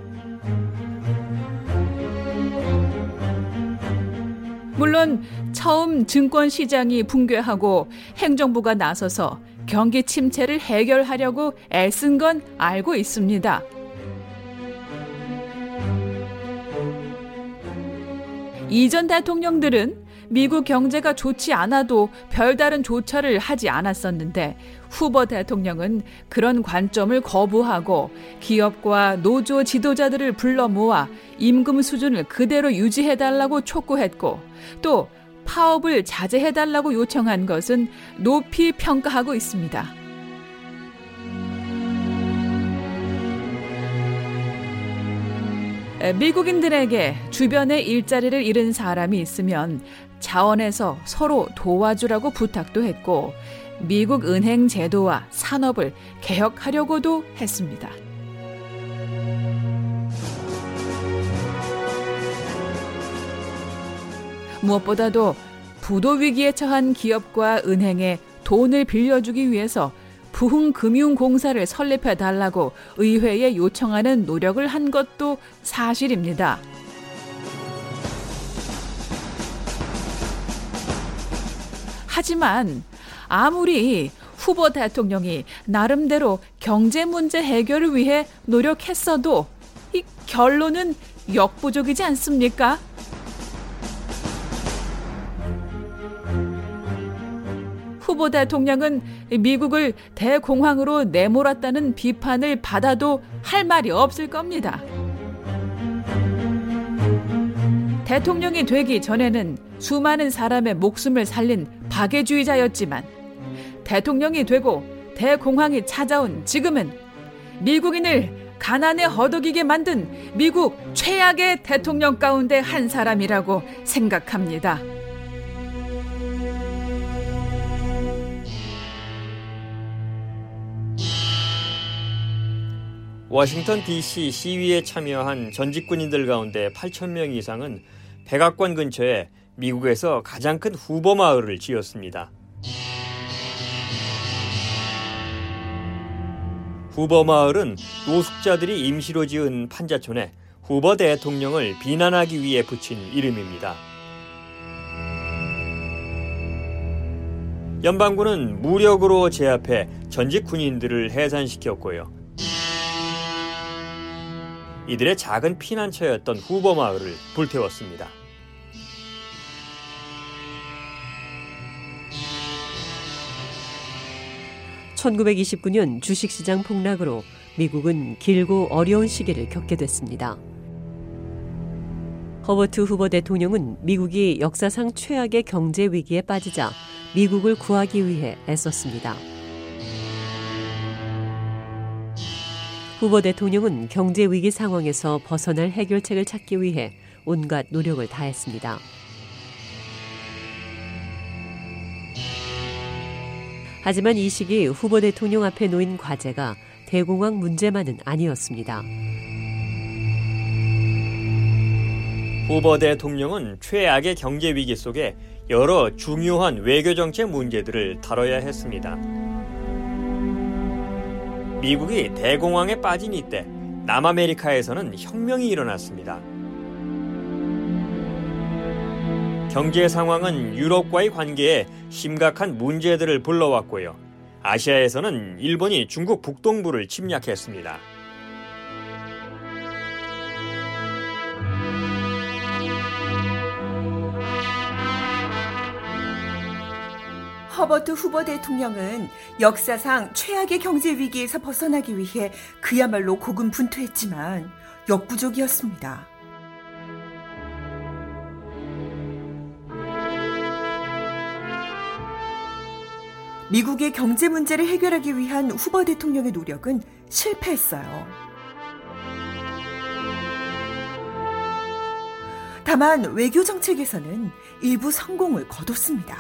물론 처음 증권시장이 붕괴하고 행정부가 나서서 경기 침체를 해결하려고 애쓴 건 알고 있습니다. 이전 대통령들은 미국 경제가 좋지 않아도 별다른 조처를 하지 않았었는데 후보 대통령은 그런 관점을 거부하고 기업과 노조 지도자들을 불러 모아 임금 수준을 그대로 유지해달라고 촉구했고 또 파업을 자제해달라고 요청한 것은 높이 평가하고 있습니다. 미국인들에게 주변에 일자리를 잃은 사람이 있으면 자원에서 서로 도와주라고 부탁도 했고 미국 은행 제도와 산업을 개혁하려고도 했습니다. 무엇보다도 부도 위기에 처한 기업과 은행에 돈을 빌려주기 위해서 부흥금융공사를 설립해달라고 의회에 요청하는 노력을 한 것도 사실입니다. 하지만 아무리 후보 대통령이 나름대로 경제 문제 해결을 위해 노력했어도 이 결론은 역부족이지 않습니까? 후보 대통령은 미국을 대공황으로 내몰았다는 비판을 받아도 할 말이 없을 겁니다. 대통령이 되기 전에는 수많은 사람의 목숨을 살린 박애주의자였지만 대통령이 되고 대공황이 찾아온 지금은 미국인을 가난에 허덕이게 만든 미국 최악의 대통령 가운데 한 사람이라고 생각합니다. 워싱턴 디씨 시위에 참여한 전직 군인들 가운데 팔천 명 이상은 백악관 근처에 미국에서 가장 큰 후보 마을을 지었습니다. 후보 마을은 노숙자들이 임시로 지은 판자촌에 후보 대통령을 비난하기 위해 붙인 이름입니다. 연방군은 무력으로 제압해 전직 군인들을 해산시켰고요. 이들의 작은 피난처였던 후보 마을을 불태웠습니다. 천구백이십구 년 주식시장 폭락으로 미국은 길고 어려운 시기를 겪게 됐습니다. 허버트 후보 대통령은 미국이 역사상 최악의 경제 위기에 빠지자 미국을 구하기 위해 애썼습니다. 후보 대통령은 경제 위기 상황에서 벗어날 해결책을 찾기 위해 온갖 노력을 다했습니다. 하지만 이 시기 후보 대통령 앞에 놓인 과제가 대공황 문제만은 아니었습니다. 후보 대통령은 최악의 경제 위기 속에 여러 중요한 외교정책 문제들을 다뤄야 했습니다. 미국이 대공황에 빠진 이때 남아메리카에서는 혁명이 일어났습니다. 경제 상황은 유럽과의 관계에 심각한 문제들을 불러왔고요. 아시아에서는 일본이 중국 북동부를 침략했습니다. 허버트 후보 대통령은 역사상 최악의 경제 위기에서 벗어나기 위해 그야말로 고군분투했지만 역부족이었습니다. 미국의 경제 문제를 해결하기 위한 후보 대통령의 노력은 실패했어요. 다만 외교 정책에서는 일부 성공을 거뒀습니다.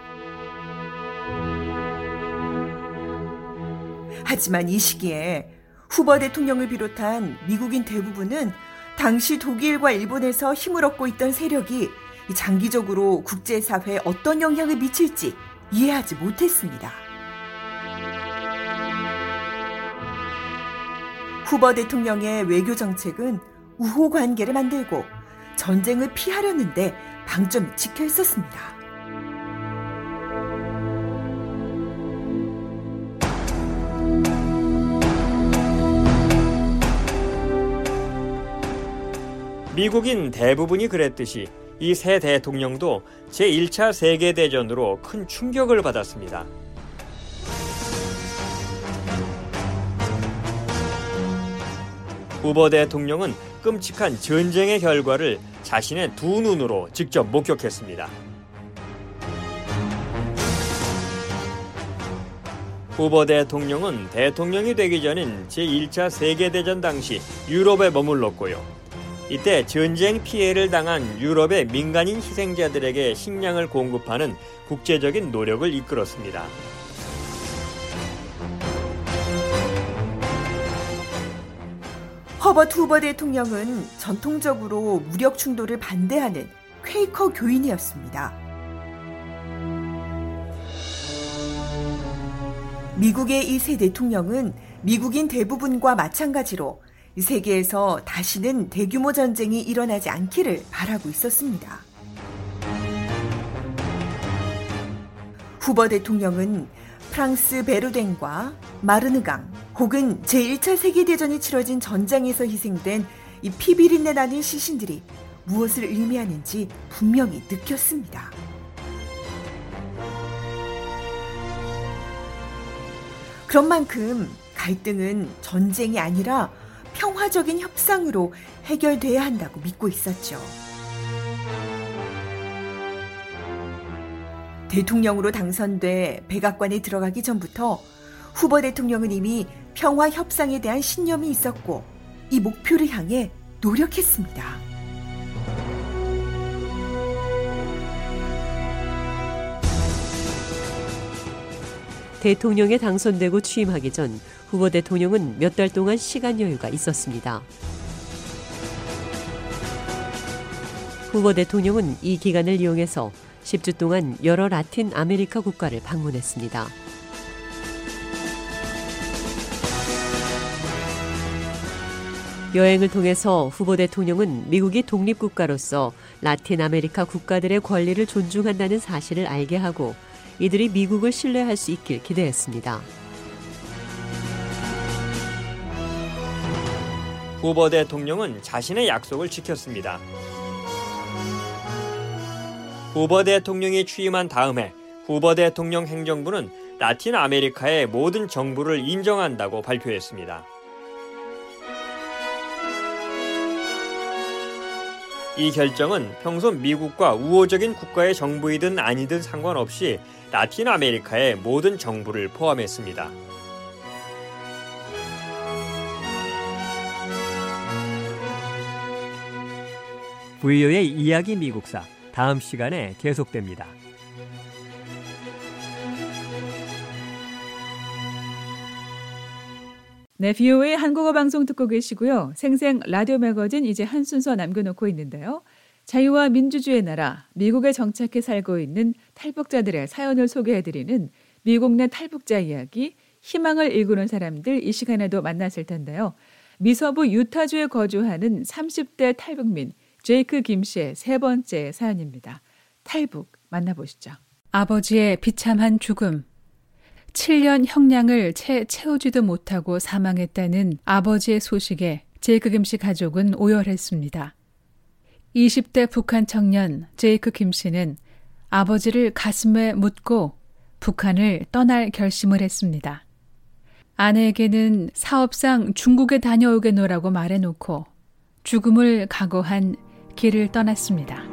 하지만 이 시기에 후보 대통령을 비롯한 미국인 대부분은 당시 독일과 일본에서 힘을 얻고 있던 세력이 장기적으로 국제사회에 어떤 영향을 미칠지 이해하지 못했습니다. 후보 대통령의 외교 정책은 우호 관계를 만들고 전쟁을 피하려는데 방점이 찍혀 있었습니다. 미국인 대부분이 그랬듯이 이 새 대통령도 제일 차 세계대전으로 큰 충격을 받았습니다. 후보 대통령은 끔찍한 전쟁의 결과를 자신의 두 눈으로 직접 목격했습니다. 후보 대통령은 대통령이 되기 전인 제일 차 세계대전 당시 유럽에 머물렀고요. 이때 전쟁 피해를 당한 유럽의 민간인 희생자들에게 식량을 공급하는 국제적인 노력을 이끌었습니다. 허버트 후보 대통령은 전통적으로 무력 충돌을 반대하는 퀘이커 교인이었습니다. 미국의 이 새 대통령은 미국인 대부분과 마찬가지로 세계에서 다시는 대규모 전쟁이 일어나지 않기를 바라고 있었습니다. 후보 대통령은 프랑스 베르댕과 마르느강 혹은 제일 차 세계대전이 치러진 전장에서 희생된 이 피비린내 나는 시신들이 무엇을 의미하는지 분명히 느꼈습니다. 그런 만큼 갈등은 전쟁이 아니라 평화적인 협상으로 해결돼야 한다고 믿고 있었죠. 대통령으로 당선돼 백악관에 들어가기 전부터 후보 대통령은 이미 평화 협상에 대한 신념이 있었고 이 목표를 향해 노력했습니다. 대통령에 당선되고 취임하기 전 후보 대통령은 몇 달 동안 시간 여유가 있었습니다. 후보 대통령은 이 기간을 이용해서 십 주 동안 여러 라틴 아메리카 국가를 방문했습니다. 여행을 통해서 후보 대통령은 미국이 독립국가로서 라틴 아메리카 국가들의 권리를 존중한다는 사실을 알게 하고 이들이 미국을 신뢰할 수 있길 기대했습니다. 후보 대통령은 자신의 약속을 지켰습니다. 후보 대통령이 취임한 다음 해 후보 대통령 행정부는 라틴 아메리카의 모든 정부를 인정한다고 발표했습니다. 이 결정은 평소 미국과 우호적인 국가의 정부이든 아니든 상관없이 라틴 아메리카의 모든 정부를 포함했습니다. 브이오에이 이야기 미국사 다음 시간에 계속됩니다. 네, 브이오에이 한국어 방송 듣고 계시고요. 생생 라디오 매거진 이제 한 순서 남겨놓고 있는데요. 자유와 민주주의의 나라, 미국에 정착해 살고 있는 탈북자들의 사연을 소개해드리는 미국 내 탈북자 이야기, 희망을 일구는 사람들 이 시간에도 만났을 텐데요. 미서부 유타주에 거주하는 삼십 대 탈북민 제이크 김 씨의 세 번째 사연입니다. 탈북 만나보시죠. 아버지의 비참한 죽음. 칠 년 형량을 채 채우지도 못하고 사망했다는 아버지의 소식에 제이크 김 씨 가족은 오열했습니다. 이십 대 북한 청년 제이크 김 씨는 아버지를 가슴에 묻고 북한을 떠날 결심을 했습니다. 아내에게는 사업상 중국에 다녀오겠노라고 말해놓고 죽음을 각오한 길을 떠났습니다.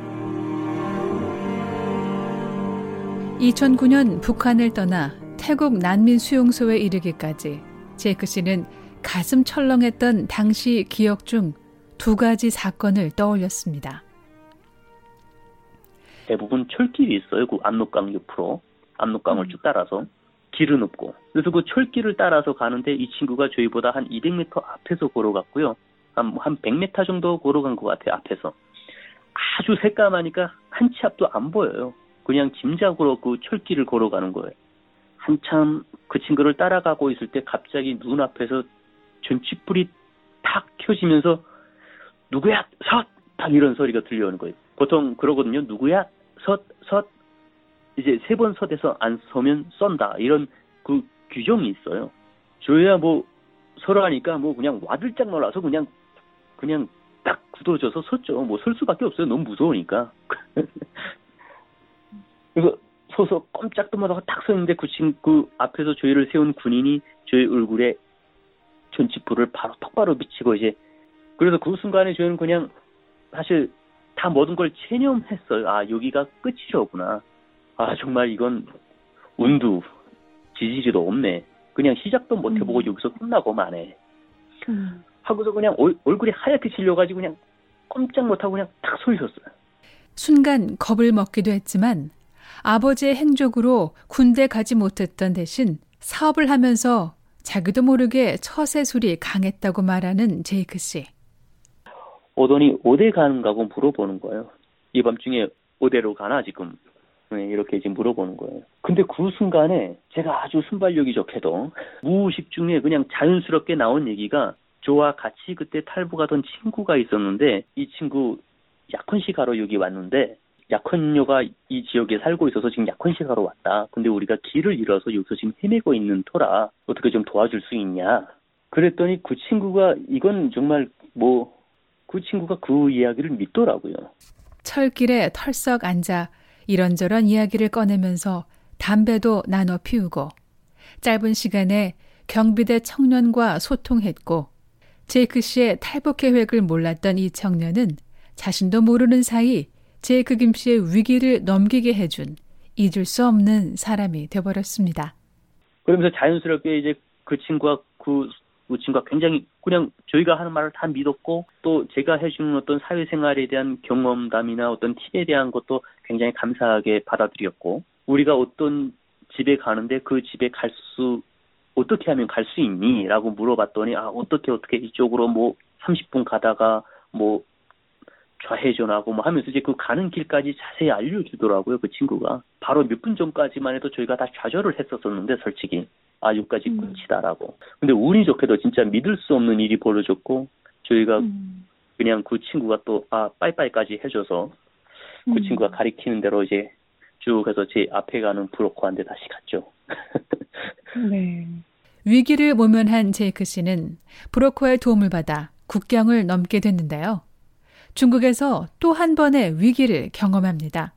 이천구 년 북한을 떠나 태국 난민 수용소에 이르기까지 제이크 씨는 가슴 철렁했던 당시 기억 중 두 가지 사건을 떠올렸습니다. 대부분 철길이 있어요. 그 압록강 옆으로. 압록강을 쭉 따라서. 길은 없고. 그래서 그 철길을 따라서 가는데 이 친구가 저희보다 한 이백 미터 앞에서 걸어갔고요. 한, 한 백 미터 정도 걸어간 것 같아요. 앞에서. 아주 새까마니까 한 치 앞도 안 보여요. 그냥 짐작으로 그 철길을 걸어가는 거예요. 한참 그 친구를 따라가고 있을 때 갑자기 눈앞에서 전чих불이 탁 켜지면서 누구야? 섰! 딱 이런 소리가 들려오는 거예요. 보통 그러거든요. 누구야? 섰! 섰! 이제 세 번 섰에서 안 서면 쏜다. 이런 그 규정이 있어요. 저희야 뭐 서로 하니까 뭐 그냥 와들짝 놀라서 그냥 그냥 딱 굳어져서 섰죠. 뭐 설 수밖에 없어요. 너무 무서우니까. 그래서 서서 꼼짝도 못하고 딱 서 있는데 그 친구 그 앞에서 저희를 세운 군인이 저희 얼굴에 전чих불을 바로 똑바로 비치고 이제 그래서 그 순간에 저희는 그냥 사실 다 모든 걸 체념했어요. 아 여기가 끝이로구나. 아 정말 이건 운도 지지리도 없네. 그냥 시작도 못 해보고 음. 여기서 끝나고 마네. 음. 하고서 그냥 얼, 얼굴이 하얗게 질려가지고 그냥 꼼짝 못하고 그냥 탁 서 있었어요. 순간 겁을 먹기도 했지만 아버지의 행적으로 군대 가지 못했던 대신 사업을 하면서 자기도 모르게 처세술이 강했다고 말하는 제이크 씨. 오더니 어디 가는가고 물어보는 거예요. 이 밤중에 어디로 가나 지금. 네, 이렇게 지금 물어보는 거예요. 근데 그 순간에 제가 아주 순발력이 좋게도 무의식 중에 그냥 자연스럽게 나온 얘기가 저와 같이 그때 탈북하던 친구가 있었는데 이 친구 약혼식하러 여기 왔는데 약혼녀가 이 지역에 살고 있어서 지금 약혼식하러 왔다. 근데 우리가 길을 잃어서 여기서 지금 헤매고 있는 터라 어떻게 좀 도와줄 수 있냐. 그랬더니 그 친구가 이건 정말 뭐 그 친구가 그 이야기를 믿더라고요. 철길에 털썩 앉아 이런저런 이야기를 꺼내면서 담배도 나눠 피우고 짧은 시간에 경비대 청년과 소통했고 제이크 씨의 탈북 계획을 몰랐던 이 청년은 자신도 모르는 사이 제이크 김 씨의 위기를 넘기게 해준 잊을 수 없는 사람이 되어버렸습니다. 그러면서 자연스럽게 이제 그 친구가 그, 그 친구가 굉장히 그냥 저희가 하는 말을 다 믿었고 또 제가 해주는 어떤 사회생활에 대한 경험담이나 어떤 팁에 대한 것도 굉장히 감사하게 받아들였고 우리가 어떤 집에 가는데 그 집에 갈 수 어떻게 하면 갈 수 있니? 라고 물어봤더니 아 어떻게 어떻게 이쪽으로 뭐 삼십 분 가다가 뭐 좌회전하고 뭐 하면서 이제 그 가는 길까지 자세히 알려주더라고요. 그 친구가. 바로 몇 분 전까지만 해도 저희가 다 좌절을 했었었는데 솔직히 아 여기까지 음. 끝이다라고. 근데 운이 좋게도 진짜 믿을 수 없는 일이 벌어졌고 저희가 음. 그냥 그 친구가 또 아 빠이빠이까지 해줘서 그 음. 친구가 가리키는 대로 이제 쭉 해서 제 앞에 가는 브로커한테 다시 갔죠. 네. 위기를 모면한 제이크 씨는 브로커의 도움을 받아 국경을 넘게 됐는데요. 중국에서 또 한 번의 위기를 경험합니다.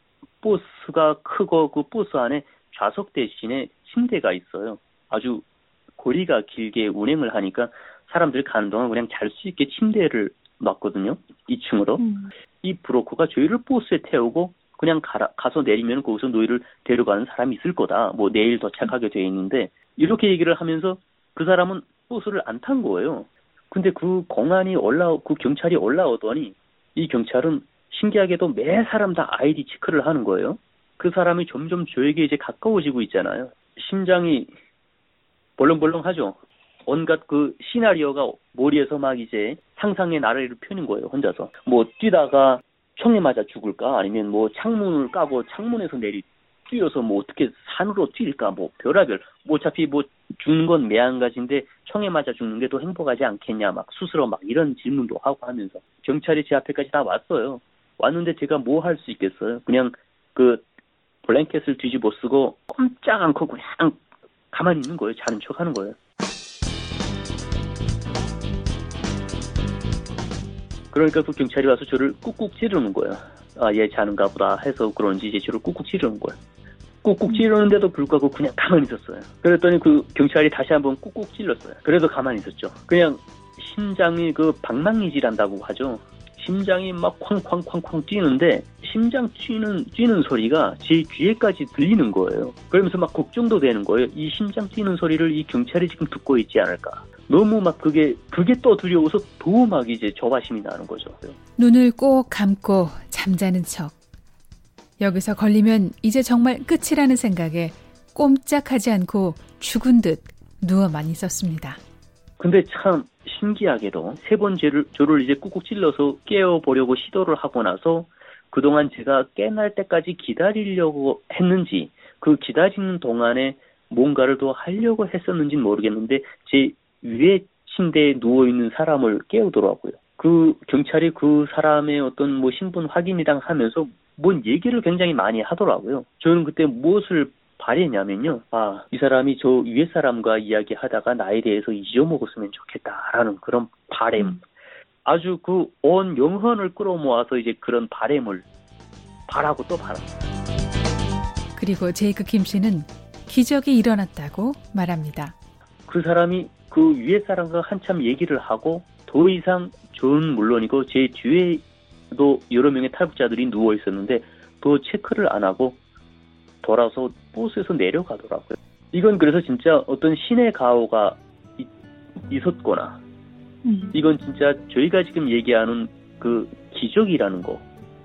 버스가 크고 그 버스 안에 좌석 대신에 침대가 있어요. 아주 거리가 길게 운행을 하니까 사람들 가는 동안 그냥 잘 수 있게 침대를 놨거든요. 이 층으로. 음. 이 브로커가 저희를 버스에 태우고 그냥 가라, 가서 내리면 거기서 너희를 데려가는 사람이 있을 거다. 뭐 내일 도착하게 돼 있는데 이렇게 얘기를 하면서 그 사람은 버스를 안 탄 거예요. 근데 그 공안이 올라오, 그 경찰이 올라오더니 이 경찰은 신기하게도 매 사람 다 아이디 체크를 하는 거예요. 그 사람이 점점 저에게 이제 가까워지고 있잖아요. 심장이 벌렁벌렁하죠. 온갖 그 시나리오가 머리에서 막 이제 상상의 나래를 펴는 거예요. 혼자서. 뭐 뛰다가 총에 맞아 죽을까? 아니면 뭐 창문을 까고 창문에서 내리 뛰어서 뭐 어떻게 산으로 뛸까? 뭐 별하별. 뭐 어차피 뭐 죽는 건 매한가지인데 총에 맞아 죽는 게 더 행복하지 않겠냐? 막 스스로 막 이런 질문도 하고 하면서 경찰이 제 앞에까지 다 왔어요. 왔는데 제가 뭐 할 수 있겠어요? 그냥 그 블랭켓을 뒤집어 쓰고 꼼짝 않고 그냥 가만히 있는 거예요. 자는 척 하는 거예요. 그러니까 그 경찰이 와서 저를 꾹꾹 찌르는 거예요. 아, 얘 자는가 보다 해서 그런지 이제 저를 꾹꾹 찌르는 거예요. 꾹꾹 찌르는데도 불구하고 그냥 가만히 있었어요. 그랬더니 그 경찰이 다시 한번 꾹꾹 찔렀어요. 그래도 가만히 있었죠. 그냥 심장이 그 방망이질한다고 하죠. 심장이 막 쾅쾅쾅쾅 뛰는데 심장 뛰는 뛰는 소리가 제 귀에까지 들리는 거예요. 그러면서 막 걱정도 되는 거예요. 이 심장 뛰는 소리를 이 경찰이 지금 듣고 있지 않을까. 너무 막 그게 그게 또 두려워서 더 막 이제 조바심이 나는 거죠. 눈을 꼭 감고 잠자는 척. 여기서 걸리면 이제 정말 끝이라는 생각에 꼼짝하지 않고 죽은 듯 누워만 있었습니다. 근데 참 신기하게도 세 번째를 저를 이제 꾹꾹 찔러서 깨워보려고 시도를 하고 나서 그동안 제가 깨날 때까지 기다리려고 했는지 그 기다리는 동안에 뭔가를 더 하려고 했었는지는 모르겠는데 제 위에 침대에 누워있는 사람을 깨우더라고요. 그 경찰이 그 사람의 어떤 뭐 신분 확인이랑 하면서 뭔 얘기를 굉장히 많이 하더라고요. 저는 그때 무엇을 바랬냐면요. 아, 이 사람이 저 위에 사람과 이야기하다가 나에 대해서 잊어먹었으면 좋겠다라는 그런 바램. 아주 그 온 영혼을 끌어모아서 이제 그런 바램을 바라고 또 바랍니다. 그리고 제이크 김 씨는 기적이 일어났다고 말합니다. 그 사람이 그 위에 사람과 한참 얘기를 하고 더 이상 저는 물론이고 제 뒤에도 여러 명의 탈북자들이 누워 있었는데 더 체크를 안 하고 돌아서 버스에서 내려가더라고요. 이건 그래서 진짜 어떤 신의 가호가 있, 있었거나 음. 이건 진짜 저희가 지금 얘기하는 그 기적이라는 거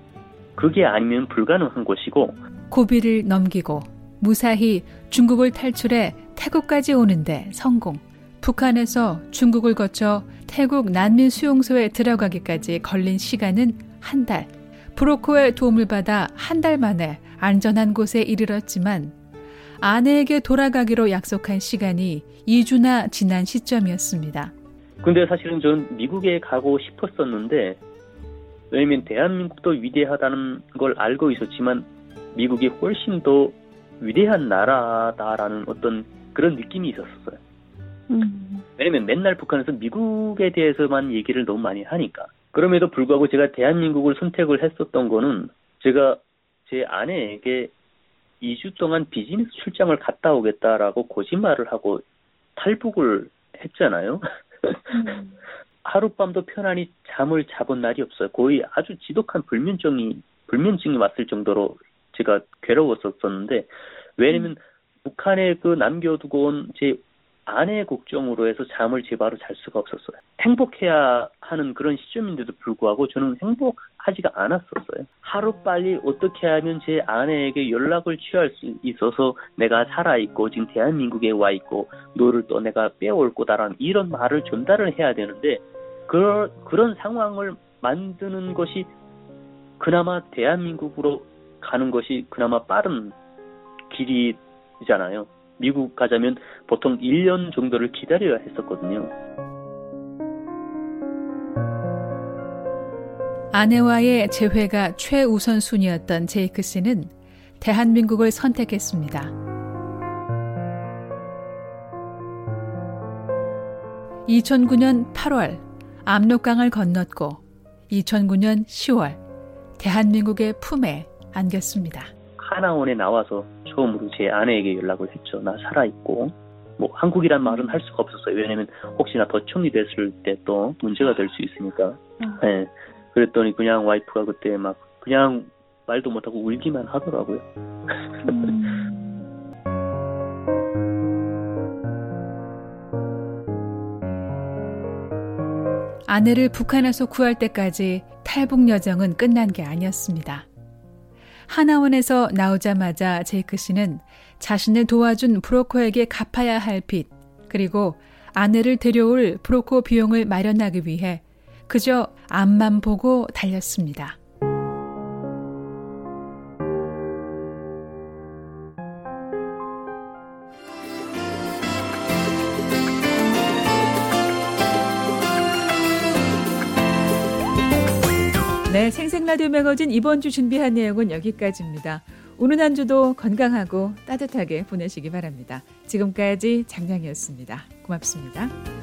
그게 아니면 불가능한 것이고 고비를 넘기고 무사히 중국을 탈출해 태국까지 오는데 성공. 북한에서 중국을 거쳐 태국 난민 수용소에 들어가기까지 걸린 시간은 한 달. 브로커의 도움을 받아 한 달 만에 안전한 곳에 이르렀지만 아내에게 돌아가기로 약속한 시간이 이 주나 지난 시점이었습니다. 근데 사실은 저는 미국에 가고 싶었었는데 왜냐면 대한민국도 위대하다는 걸 알고 있었지만 미국이 훨씬 더 위대한 나라다라는 어떤 그런 느낌이 있었어요. 음. 왜냐면 맨날 북한에서 미국에 대해서만 얘기를 너무 많이 하니까. 그럼에도 불구하고 제가 대한민국을 선택을 했었던 거는 제가 제 아내에게 이 주 동안 비즈니스 출장을 갔다 오겠다라고 거짓말을 하고 탈북을 했잖아요. 음. 하룻밤도 편안히 잠을 자본 날이 없어요. 거의 아주 지독한 불면증이, 불면증이 왔을 정도로 제가 괴로웠었었는데, 왜냐면 음. 북한에 그 남겨두고 온 제 아내의 걱정으로 해서 잠을 제바로 잘 수가 없었어요. 행복해야 하는 그런 시점인데도 불구하고 저는 행복하지가 않았었어요. 하루빨리 어떻게 하면 제 아내에게 연락을 취할 수 있어서 내가 살아있고 지금 대한민국에 와있고 너를 또 내가 빼올 거다라는 이런 말을 전달을 해야 되는데 그, 그런 상황을 만드는 것이 그나마 대한민국으로 가는 것이 그나마 빠른 길이잖아요. 미국 가자면 보통 일 년 정도를 기다려야 했었거든요. 아내와의 재회가 최우선순위였던 제이크 씨는 대한민국을 선택했습니다. 이천구 년 팔월 압록강을 건넜고 이천구 년 시월 대한민국의 품에 안겼습니다. 하나원에 나와서 처음으로 제 아내에게 연락을 했죠. 나 살아있고 뭐 한국이란 말은 할 수가 없었어요. 왜냐면 혹시나 더 총리됐을 때 또 문제가 될 수 있으니까. 음. 네. 그랬더니 그냥 와이프가 그때 막 그냥 말도 못하고 울기만 하더라고요. 음. 아내를 북한에서 구할 때까지 탈북 여정은 끝난 게 아니었습니다. 하나원에서 나오자마자 제이크 씨는 자신을 도와준 브로커에게 갚아야 할 빚, 그리고 아내를 데려올 브로커 비용을 마련하기 위해 그저 앞만 보고 달렸습니다. 네, 생생라디오 매거진 이번 주 준비한 내용은 여기까지입니다. 오늘 한 주도 건강하고 따뜻하게 보내시기 바랍니다. 지금까지 장량이었습니다. 고맙습니다.